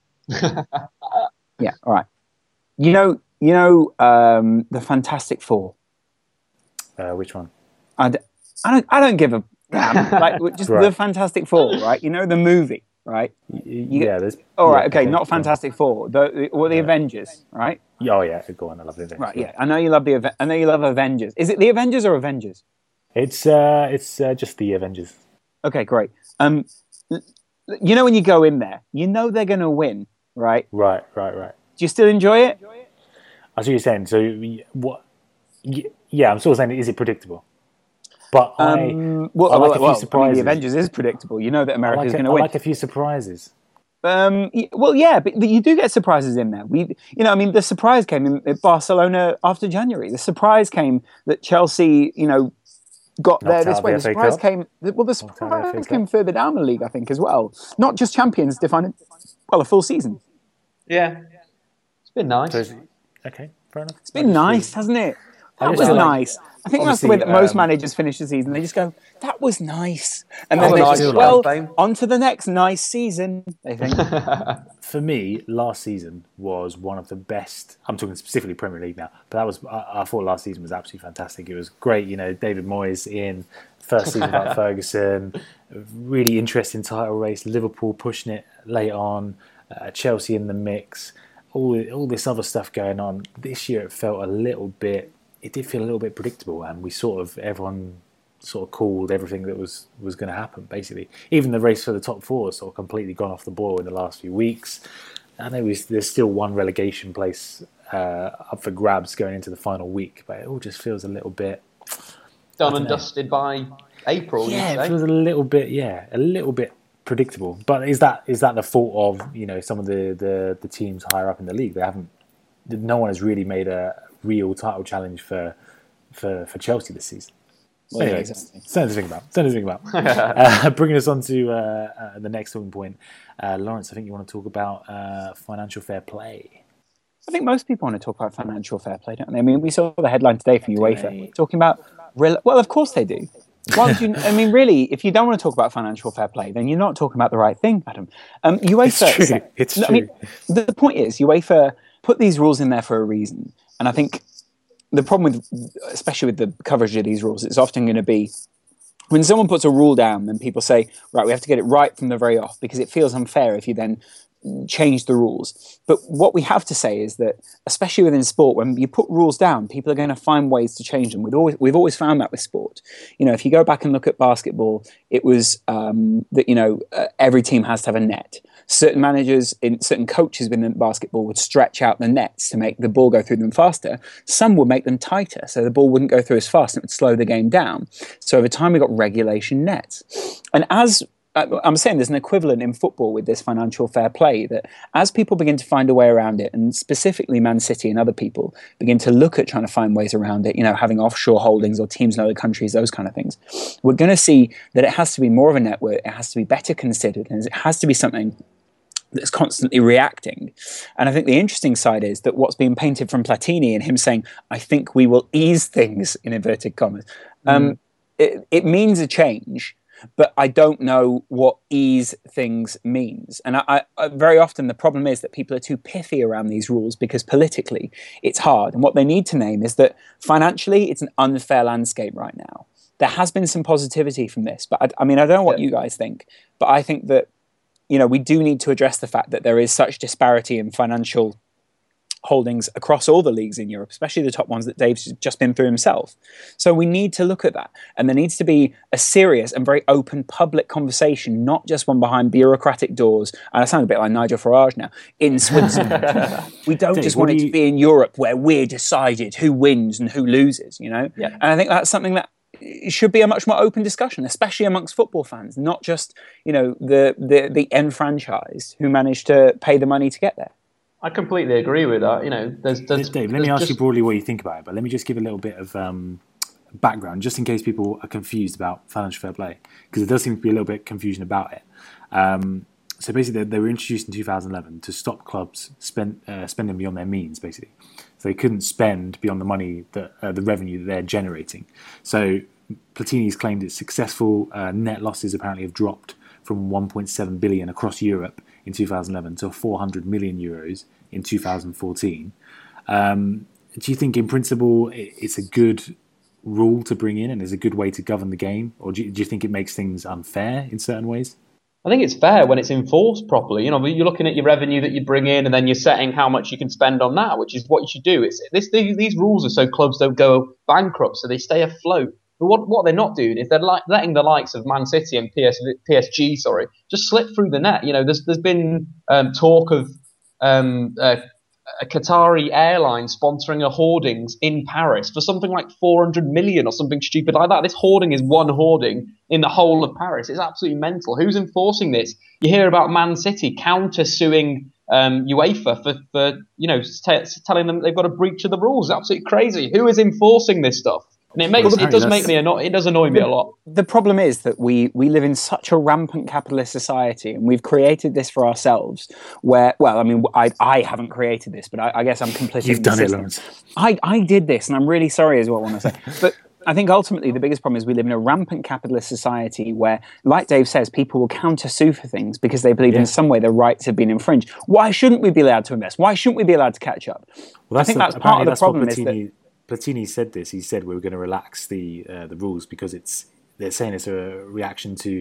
Yeah, all right. You know, you know, um, the Fantastic Four. Uh, which one? I, d- I don't, I don't give a damn. Like just Right. the Fantastic Four, right? You know the movie, right? Y- yeah, there's. All right, yeah, okay, not go on. Fantastic Four, the, the or the Avengers, right? Oh yeah, go on. I love it. Right, yeah. I know you love the. Ave- I know you love Avengers. Is it the Avengers or Avengers? It's uh, it's uh, just the Avengers. Okay, great. Um, l- you know when you go in there, you know they're going to win, right? Right, right, right. Do you still enjoy it? I see what you're saying. So y- what? y- Yeah, I'm sort of saying, is it predictable? But I, Um, well, I like well, a few well, I mean, surprises. the Avengers is predictable. You know that I America's like, a, going I to win. like a few surprises. Um, y- well, yeah, but you do get surprises in there. We, you know, I mean, the surprise came in at Barcelona after January. The surprise came that Chelsea, you know, got there Knocked this out way. the The F A surprise Cup. came. Well, the out the F A surprise Cup. came further down the league, I think, as well. Not just champions, defining well a full season. Yeah. It's been nice. So, is- okay, fair enough. It's been nice, hasn't it? That just was feel like- nice. I think that's the way that obviously, most um, managers finish the season. They just go, "That was nice," and That then was they nice, just, like well, fame. on to the next nice season. They think. For me, last season was one of the best. I'm talking specifically Premier League now, but that was. I, I thought last season was absolutely fantastic. It was great. You know, David Moyes in first season without Ferguson. Really interesting title race. Liverpool pushing it late on. Uh, Chelsea in the mix. All all this other stuff going on. This year, it felt a little bit it did feel a little bit predictable, and we sort of everyone sort of called everything that was was going to happen. Basically, even the race for the top four has sort of completely gone off the boil in the last few weeks. I know there's still one relegation place uh, up for grabs going into the final week, but it all just feels a little bit done and dusted by April. Yeah, it feels a little bit, yeah, a little bit predictable. But is that is that the fault of, you know, some of the, the, the teams higher up in the league? They haven't, no one has really made a real title challenge for for, for Chelsea this season. Well, anyway, yeah, exactly. Something to think about. Something to think about. uh, bringing us on to uh, uh, the next talking point, uh, Lawrence. I think you want to talk about uh, financial fair play. I think most people want to talk about financial fair play, don't they? I mean, we saw the headline today from UEFA talking about. Well, of course they do. Why would you? I mean, really, if you don't want to talk about financial fair play, then you're not talking about the right thing, Adam. Um, UEFA. It's true. It's no, true. I mean, the point is, UEFA put these rules in there for a reason, and I think. The problem with, especially with the coverage of these rules, it's often going to be when someone puts a rule down, then people say, right, we have to get it right from the very off because it feels unfair if you then change the rules. But what we have to say is that, especially within sport, when you put rules down, people are going to find ways to change them. We've always, we've always found that with sport. You know, if you go back and look at basketball, it was um, that, you know, uh, every team has to have a net. Certain managers, in certain coaches within basketball would stretch out the nets to make the ball go through them faster. Some would make them tighter, so the ball wouldn't go through as fast and it would slow the game down. So over time, we got regulation nets. And as I'm saying, there's an equivalent in football with this financial fair play, that as people begin to find a way around it, and specifically Man City and other people begin to look at trying to find ways around it, you know, having offshore holdings or teams in other countries, those kind of things, we're going to see that it has to be more of a network, it has to be better considered, and it has to be something that's constantly reacting. And I think the interesting side is that what's being painted from Platini and him saying, I think we will ease things, in inverted commas, mm. um, it, it means a change, but I don't know what ease things means. And I, I, very often the problem is that people are too pithy around these rules because politically it's hard. And what they need to name is that financially it's an unfair landscape right now. There has been some positivity from this, but I, I mean, I don't know what yeah. you guys think, but I think that, you know, we do need to address the fact that there is such disparity in financial holdings across all the leagues in Europe, especially the top ones that Dave's just been through himself. So we need to look at that. And there needs to be a serious and very open public conversation, not just one behind bureaucratic doors. And I sound a bit like Nigel Farage now, in Switzerland. We don't Dave, just want it you... to be in Europe where we're decided who wins and who loses, you know? Yeah. And I think that's something that it should be a much more open discussion, especially amongst football fans, not just, you know, the, the, the enfranchised who managed to pay the money to get there. I completely agree with that. You know, there's, there's Dave, let there's me ask just... you broadly what you think about it, but let me just give a little bit of um, background, just in case people are confused about financial fair play, because there does seem to be a little bit of confusion about it. Um, so basically, they, they were introduced in two thousand eleven to stop clubs spend, uh, spending beyond their means, basically. So they couldn't spend beyond the money, that uh, the revenue that they're generating. So Platini's claimed its successful uh, net losses apparently have dropped from one point seven billion across Europe in two thousand eleven to four hundred million euros in two thousand fourteen. Um, do you think in principle it's a good rule to bring in and is a good way to govern the game? Or do you, do you think it makes things unfair in certain ways? I think it's fair when it's enforced properly. You know, you're looking at your revenue that you bring in and then you're setting how much you can spend on that, which is what you should do. It's this, These rules are so clubs don't go bankrupt, so they stay afloat. But what, what they're not doing is they're like letting the likes of Man City and P S, P S G, sorry, just slip through the net. You know, there's there's been um, talk of um, uh, a Qatari airline sponsoring a hoardings in Paris for something like four hundred million or something stupid like that. This hoarding is one hoarding in the whole of Paris. It's absolutely mental. Who's enforcing this? You hear about Man City counter-suing um, UEFA for, for you know t- telling them they've got a breach of the rules. It's absolutely crazy. Who is enforcing this stuff? And it makes well, it does make me anno- it does annoy me a lot. The problem is that we we live in such a rampant capitalist society, and we've created this for ourselves. Where, well, I mean, I I haven't created this, but I, I guess I'm complicit. You've in done the it, system. Lawrence. I I did this, and I'm really sorry, is what I want to say. But I think ultimately the biggest problem is we live in a rampant capitalist society where, like Dave says, people will counter-sue for things because they believe yeah. in some way their rights have been infringed. Why shouldn't we be allowed to invest? Why shouldn't we be allowed to catch up? Well, I think the, that's part of the that's problem. Platini, is that Platini said this. He said we were going to relax the uh, the rules because it's they're saying it's a reaction to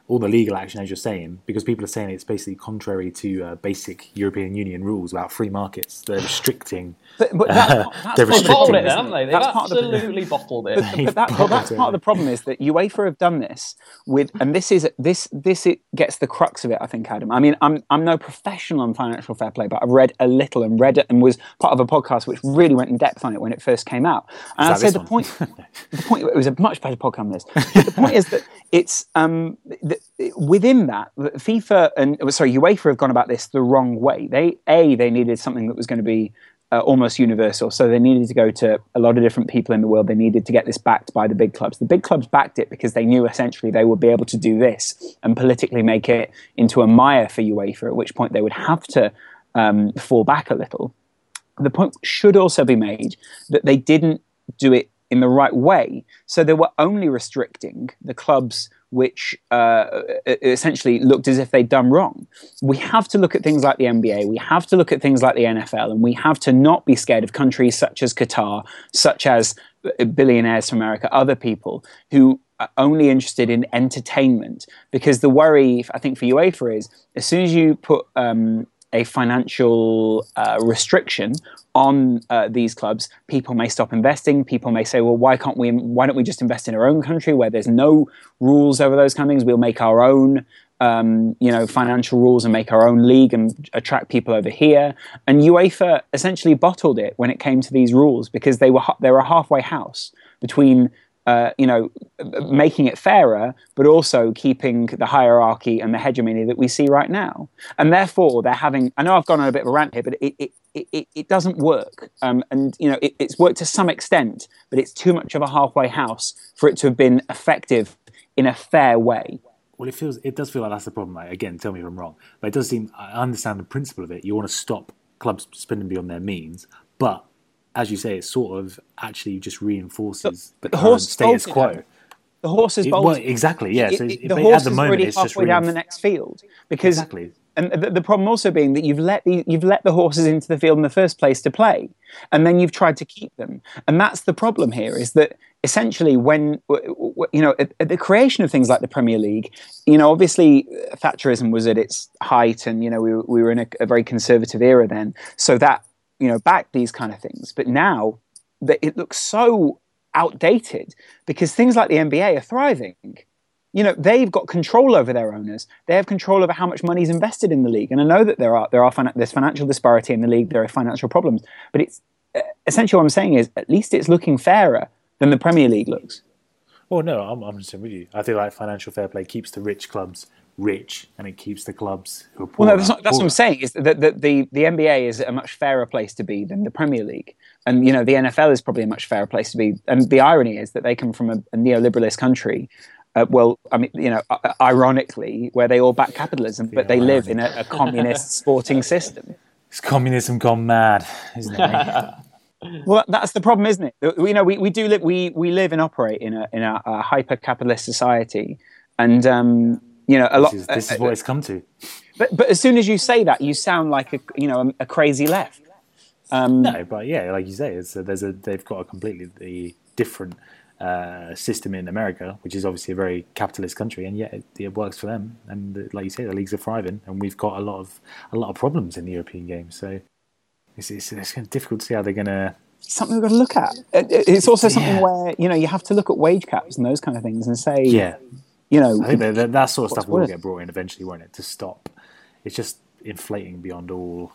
all the legal action, as you're saying, because people are saying it's basically contrary to uh, basic European Union rules about free markets. They're restricting. But, but that's, uh, that's they're They've bottled it, restricting. haven't they? They've That's part of the- absolutely bottled it. But, but, that, but that's part of the problem is that UEFA have done this with, and this is this this it gets the crux of it. I think, Adam. I mean, I'm I'm no professional on financial fair play, but I've read a little and read it and was part of a podcast which really went in depth on it when it first came out. And I said the point, the point it was a much better podcast than this. But the point is that it's um the, within that FIFA and sorry UEFA have gone about this the wrong way. They a they needed something that was going to be Uh, almost universal. So they needed to go to a lot of different people in the world. They needed to get this backed by the big clubs. The big clubs backed it because they knew essentially they would be able to do this and politically make it into a mire for UEFA, at which point they would have to um, fall back a little. The point should also be made that they didn't do it in the right way. So they were only restricting the clubs which uh, essentially looked as if they'd done wrong. We have to look at things like the N B A, we have to look at things like the N F L, and we have to not be scared of countries such as Qatar, such as billionaires from America, other people who are only interested in entertainment. Because the worry, I think, for UEFA is, as soon as you put um, a financial uh, restriction on uh, these clubs, people may stop investing. People may say, well, why can't we, why don't we just invest in our own country where there's no rules over those kind of things? We'll make our own, um, you know, financial rules and make our own league and attract people over here. And UEFA essentially bottled it when it came to these rules because they were, they were a halfway house between Uh, you know, making it fairer, but also keeping the hierarchy and the hegemony that we see right now. And therefore, they're having, I know I've gone on a bit of a rant here, but it it, it, it doesn't work. Um, and, you know, it, it's worked to some extent, but it's too much of a halfway house for it to have been effective in a fair way. Well, it feels, it does feel like that's the problem. Like, again, tell me if I'm wrong, but it does seem, I understand the principle of it. You want to stop clubs spending beyond their means, but as you say, it sort of actually just reinforces the, the current status quo. The horse is it, bolted. Well, exactly, yeah. It, so it, it, the but horse at the is moment, already it's just halfway down reinf- the next field. Because, exactly. And the, the problem also being that you've let the, you've let the horses into the field in the first place to play, and then you've tried to keep them. And that's the problem here, is that essentially when, you know, at, at the creation of things like the Premier League, you know, obviously Thatcherism was at its height, and, you know, we, we were in a, a very conservative era then. So that, you know, backed these kind of things. But now, that it looks so outdated because things like the N B A are thriving. You know, they've got control over their owners. They have control over how much money is invested in the league. And I know that there are there are there's financial disparity in the league. There are financial problems, but it's essentially what I'm saying is at least it's looking fairer than the Premier League looks. Well, no, I'm I'm just with you. I feel like financial fair play keeps the rich clubs rich, and it keeps the clubs who are poor. Well, no, that's, not, that's what I'm saying. Is that the, the the N B A is a much fairer place to be than the Premier League, and you know the N F L is probably a much fairer place to be. And the irony is that they come from a, a neoliberalist country. Uh, well, I mean, you know, uh, ironically, where they all back capitalism, but they live in a, a communist sporting system. It's communism gone mad, isn't it? Well, that's the problem, isn't it? You know, we, we do live we we live and operate in a in a, a hyper capitalist society, and um, you know, a lot. This is, this is what it's come to. But but as soon as you say that, you sound like a you know a, a crazy left. Um, no, but yeah, like you say, it's a, there's a they've got a completely different uh, system in America, which is obviously a very capitalist country, and yet it, it works for them. And uh, like you say, the leagues are thriving, and we've got a lot of a lot of problems in the European game. So it's it's, it's difficult to see how they're going to. Something we've got to look at. It's also something yeah. where you know you have to look at wage caps and those kind of things and say, yeah, you know, I think that, that, that sort of stuff will worth? get brought in eventually, won't it? To stop, it's just inflating beyond all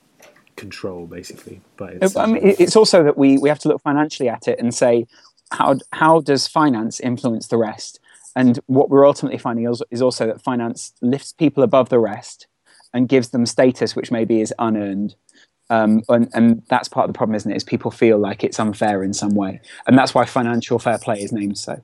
control, basically. But it's, I mean, it's also that we we have to look financially at it and say, how how does finance influence the rest? And what we're ultimately finding is, is also that finance lifts people above the rest and gives them status which maybe is unearned. Um, and, and that's part of the problem, isn't it? Is people feel like it's unfair in some way, and that's why financial fair play is named so.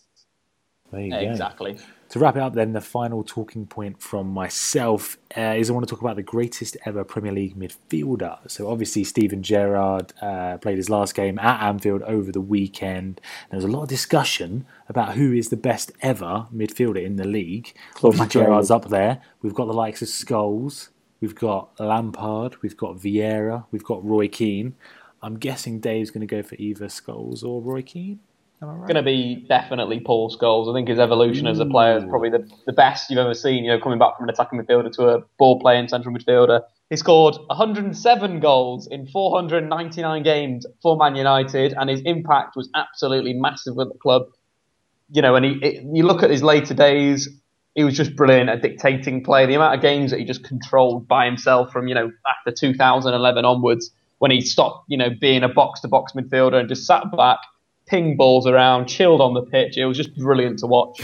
There you exactly. go. To wrap it up, then, the final talking point from myself uh, is I want to talk about the greatest ever Premier League midfielder. So obviously Steven Gerrard uh, played his last game at Anfield over the weekend. There was a lot of discussion about who is the best ever midfielder in the league. Obviously Gerrard's up there. We've got the likes of Scholes. We've got Lampard. We've got Vieira. We've got Roy Keane. I'm guessing Dave's going to go for either Scholes or Roy Keane. Right? Going to be definitely Paul Scholes. I think his evolution Ooh. as a player is probably the, the best you've ever seen. You know, coming back from an attacking midfielder to a ball-playing central midfielder. He scored one hundred seven goals in four hundred ninety-nine games for Man United, and his impact was absolutely massive with the club. You know, and he, it, you look at his later days, he was just brilliant at dictating play. The amount of games that he just controlled by himself from, you know, after two thousand eleven onwards, when he stopped, you know, being a box-to-box midfielder and just sat back, ping balls around, chilled on the pitch. It was just brilliant to watch.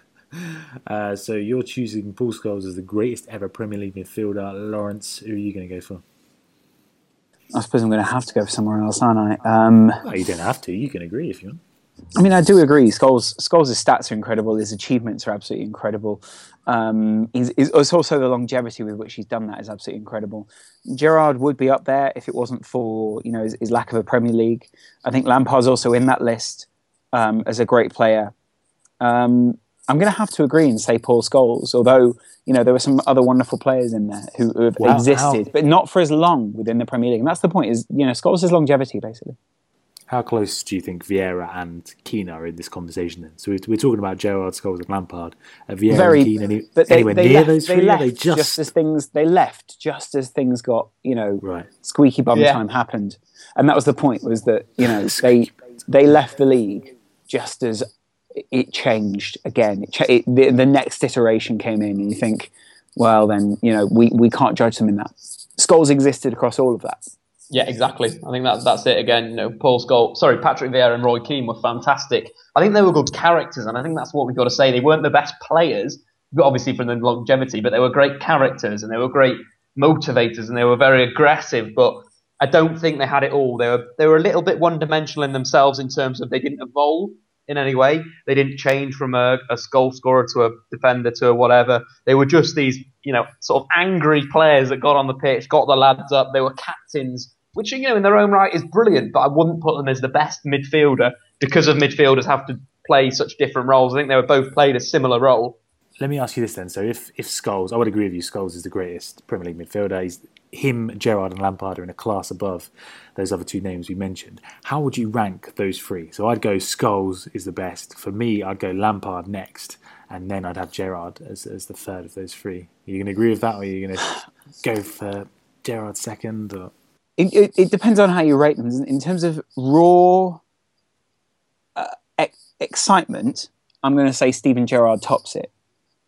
uh, so you're choosing Paul Scholes as the greatest ever Premier League midfielder. Lawrence, who are you going to go for? I suppose I'm going to have to go for somewhere else, aren't I? Um, well, you don't have to. You can agree if you want. I mean, I do agree. Scholes, Scholes' stats are incredible. His achievements are absolutely incredible. Um, he's, he's, it's also the longevity with which he's done that is absolutely incredible. Gerrard would be up there if it wasn't for, you know, his, his lack of a Premier League. I think Lampard's also in that list um, as a great player. Um, I'm going to have to agree and say Paul Scholes, although, you know, there were some other wonderful players in there who, who have wow, existed, how... but not for as long within the Premier League. And that's the point is, you know, Scholes' longevity, basically. How close do you think Vieira and Keane are in this conversation then? So we're, we're talking about Gerrard, Scholes and Lampard. Are Vieira Very, and Keane any, but they, anywhere they near left, those they three? Left they just... just as things, they left just as things got, you know, right. squeaky bum yeah. time happened. And that was the point, was that, you know, they they left the league just as it changed again. It, it, the, the next iteration came in and you think, well, then, you know, we, we can't judge them in that. Scholes existed across all of that. Yeah, exactly. I think that's that's it again. You know, Paul Scholes, sorry, Patrick Vieira and Roy Keane were fantastic. I think they were good characters, and I think that's what we've got to say. They weren't the best players, obviously from the longevity, but they were great characters and they were great motivators and they were very aggressive. But I don't think they had it all. They were they were a little bit one-dimensional in themselves in terms of they didn't evolve in any way. They didn't change from a, a goal scorer to a defender to a whatever. They were just these, you know, sort of angry players that got on the pitch, got the lads up. They were captains, which, you know, in their own right is brilliant, but I wouldn't put them as the best midfielder because of midfielders have to play such different roles. I think they were both played a similar role. Let me ask you this then. So if, if Scholes, I would agree with you, Scholes is the greatest Premier League midfielder. He's, him, Gerrard and Lampard are in a class above those other two names we mentioned. How would you rank those three? So I'd go Scholes is the best. For me, I'd go Lampard next, and then I'd have Gerrard as, as the third of those three. Are you going to agree with that, or are you going to go for Gerrard second? Or... It, it, it depends on how you rate them. In terms of raw uh, ex- excitement, I'm going to say Steven Gerrard tops it.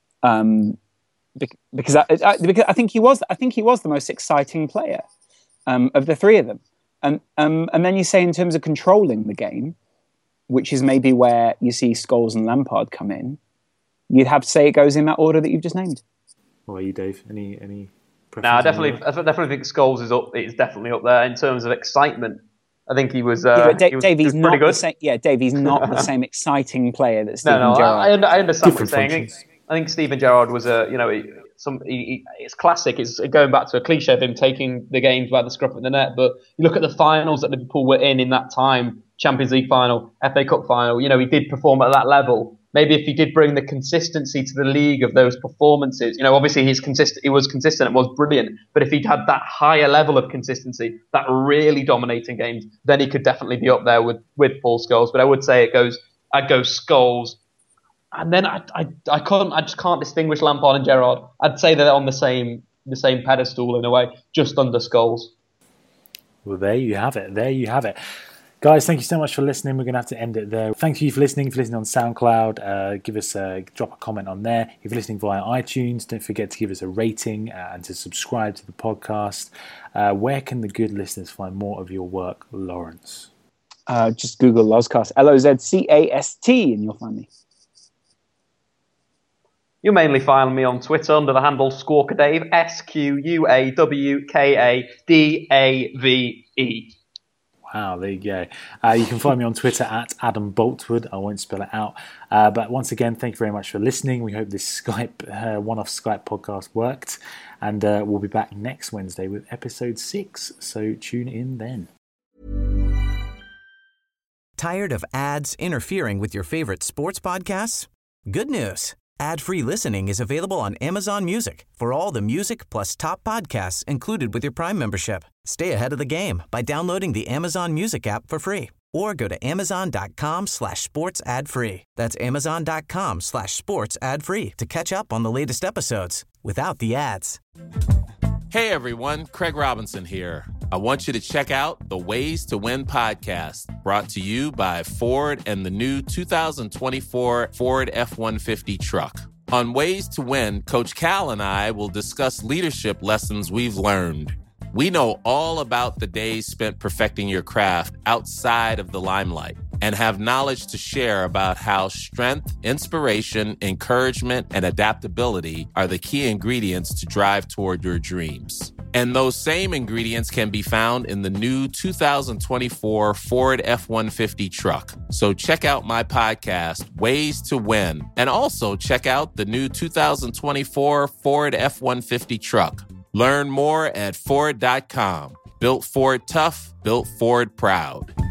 Um, because I, I, because I think he was I think he was the most exciting player um, of the three of them, and um, and then you say in terms of controlling the game, which is maybe where you see Scholes and Lampard come in, you'd have to say it goes in that order that you've just named. What about you, Dave? Any any? No, I definitely I definitely think Scholes is up. Is definitely up there in terms of excitement. I think he was. Uh, yeah, but Dave, he was, Dave, he's he was not pretty good. the same. Yeah, Dave, he's not the same exciting player that Steven no, no, Gerrard. I, I understand Different what you're saying. functions. I think Steven Gerrard was a, you know, some. He, he, it's classic. It's going back to a cliche of him taking the games by the scruff of the net. But you look at the finals that Liverpool were in in that time: Champions League final, F A Cup final. You know, he did perform at that level. Maybe if he did bring the consistency to the league of those performances, you know, obviously he's consistent. He was consistent. It was brilliant. But if he'd had that higher level of consistency, that really dominating games, then he could definitely be up there with with Paul Scholes. But I would say it goes. I'd go Scholes. And then I, I, I can't, I just can't distinguish Lampard and Gerrard. I'd say they're on the same, the same pedestal in a way, just under Scholes. Well, there you have it. There you have it, guys. Thank you so much for listening. We're going to have to end it there. Thank you for listening. If you're listening on SoundCloud, uh, give us a drop a comment on there. If you're listening via iTunes, don't forget to give us a rating uh, and to subscribe to the podcast. Uh, where can the good listeners find more of your work, Lawrence? Uh, just Google Lozcast, L O Z C A S T, and you'll find me. You mainly find me on Twitter under the handle SquawkaDave, S Q U A W K A D A V E. Wow, there you go. Uh, you can find me on Twitter at Adam Boltwood. I won't spell it out. Uh, but once again, thank you very much for listening. We hope this Skype, uh, one-off Skype podcast worked. And uh, we'll be back next Wednesday with episode six. So tune in then. Tired of ads interfering with your favorite sports podcasts? Good news. Ad-free listening is available on Amazon Music for all the music plus top podcasts included with your Prime membership. Stay ahead of the game by downloading the Amazon Music app for free or go to amazon.com slash sports ad free. That's amazon.com slash sports ad free to catch up on the latest episodes without the ads. Hey everyone, Craig Robinson here. I want you to check out the Ways to Win podcast, brought to you by Ford and the new two thousand twenty-four Ford F one fifty truck. On Ways to Win, Coach Cal and I will discuss leadership lessons we've learned. We know all about the days spent perfecting your craft outside of the limelight and have knowledge to share about how strength, inspiration, encouragement, and adaptability are the key ingredients to drive toward your dreams. And those same ingredients can be found in the new two thousand twenty-four Ford F one fifty truck. So check out my podcast, Ways to Win, and also check out the new two thousand twenty-four Ford F one fifty truck. Learn more at Ford dot com. Built Ford tough, built Ford proud.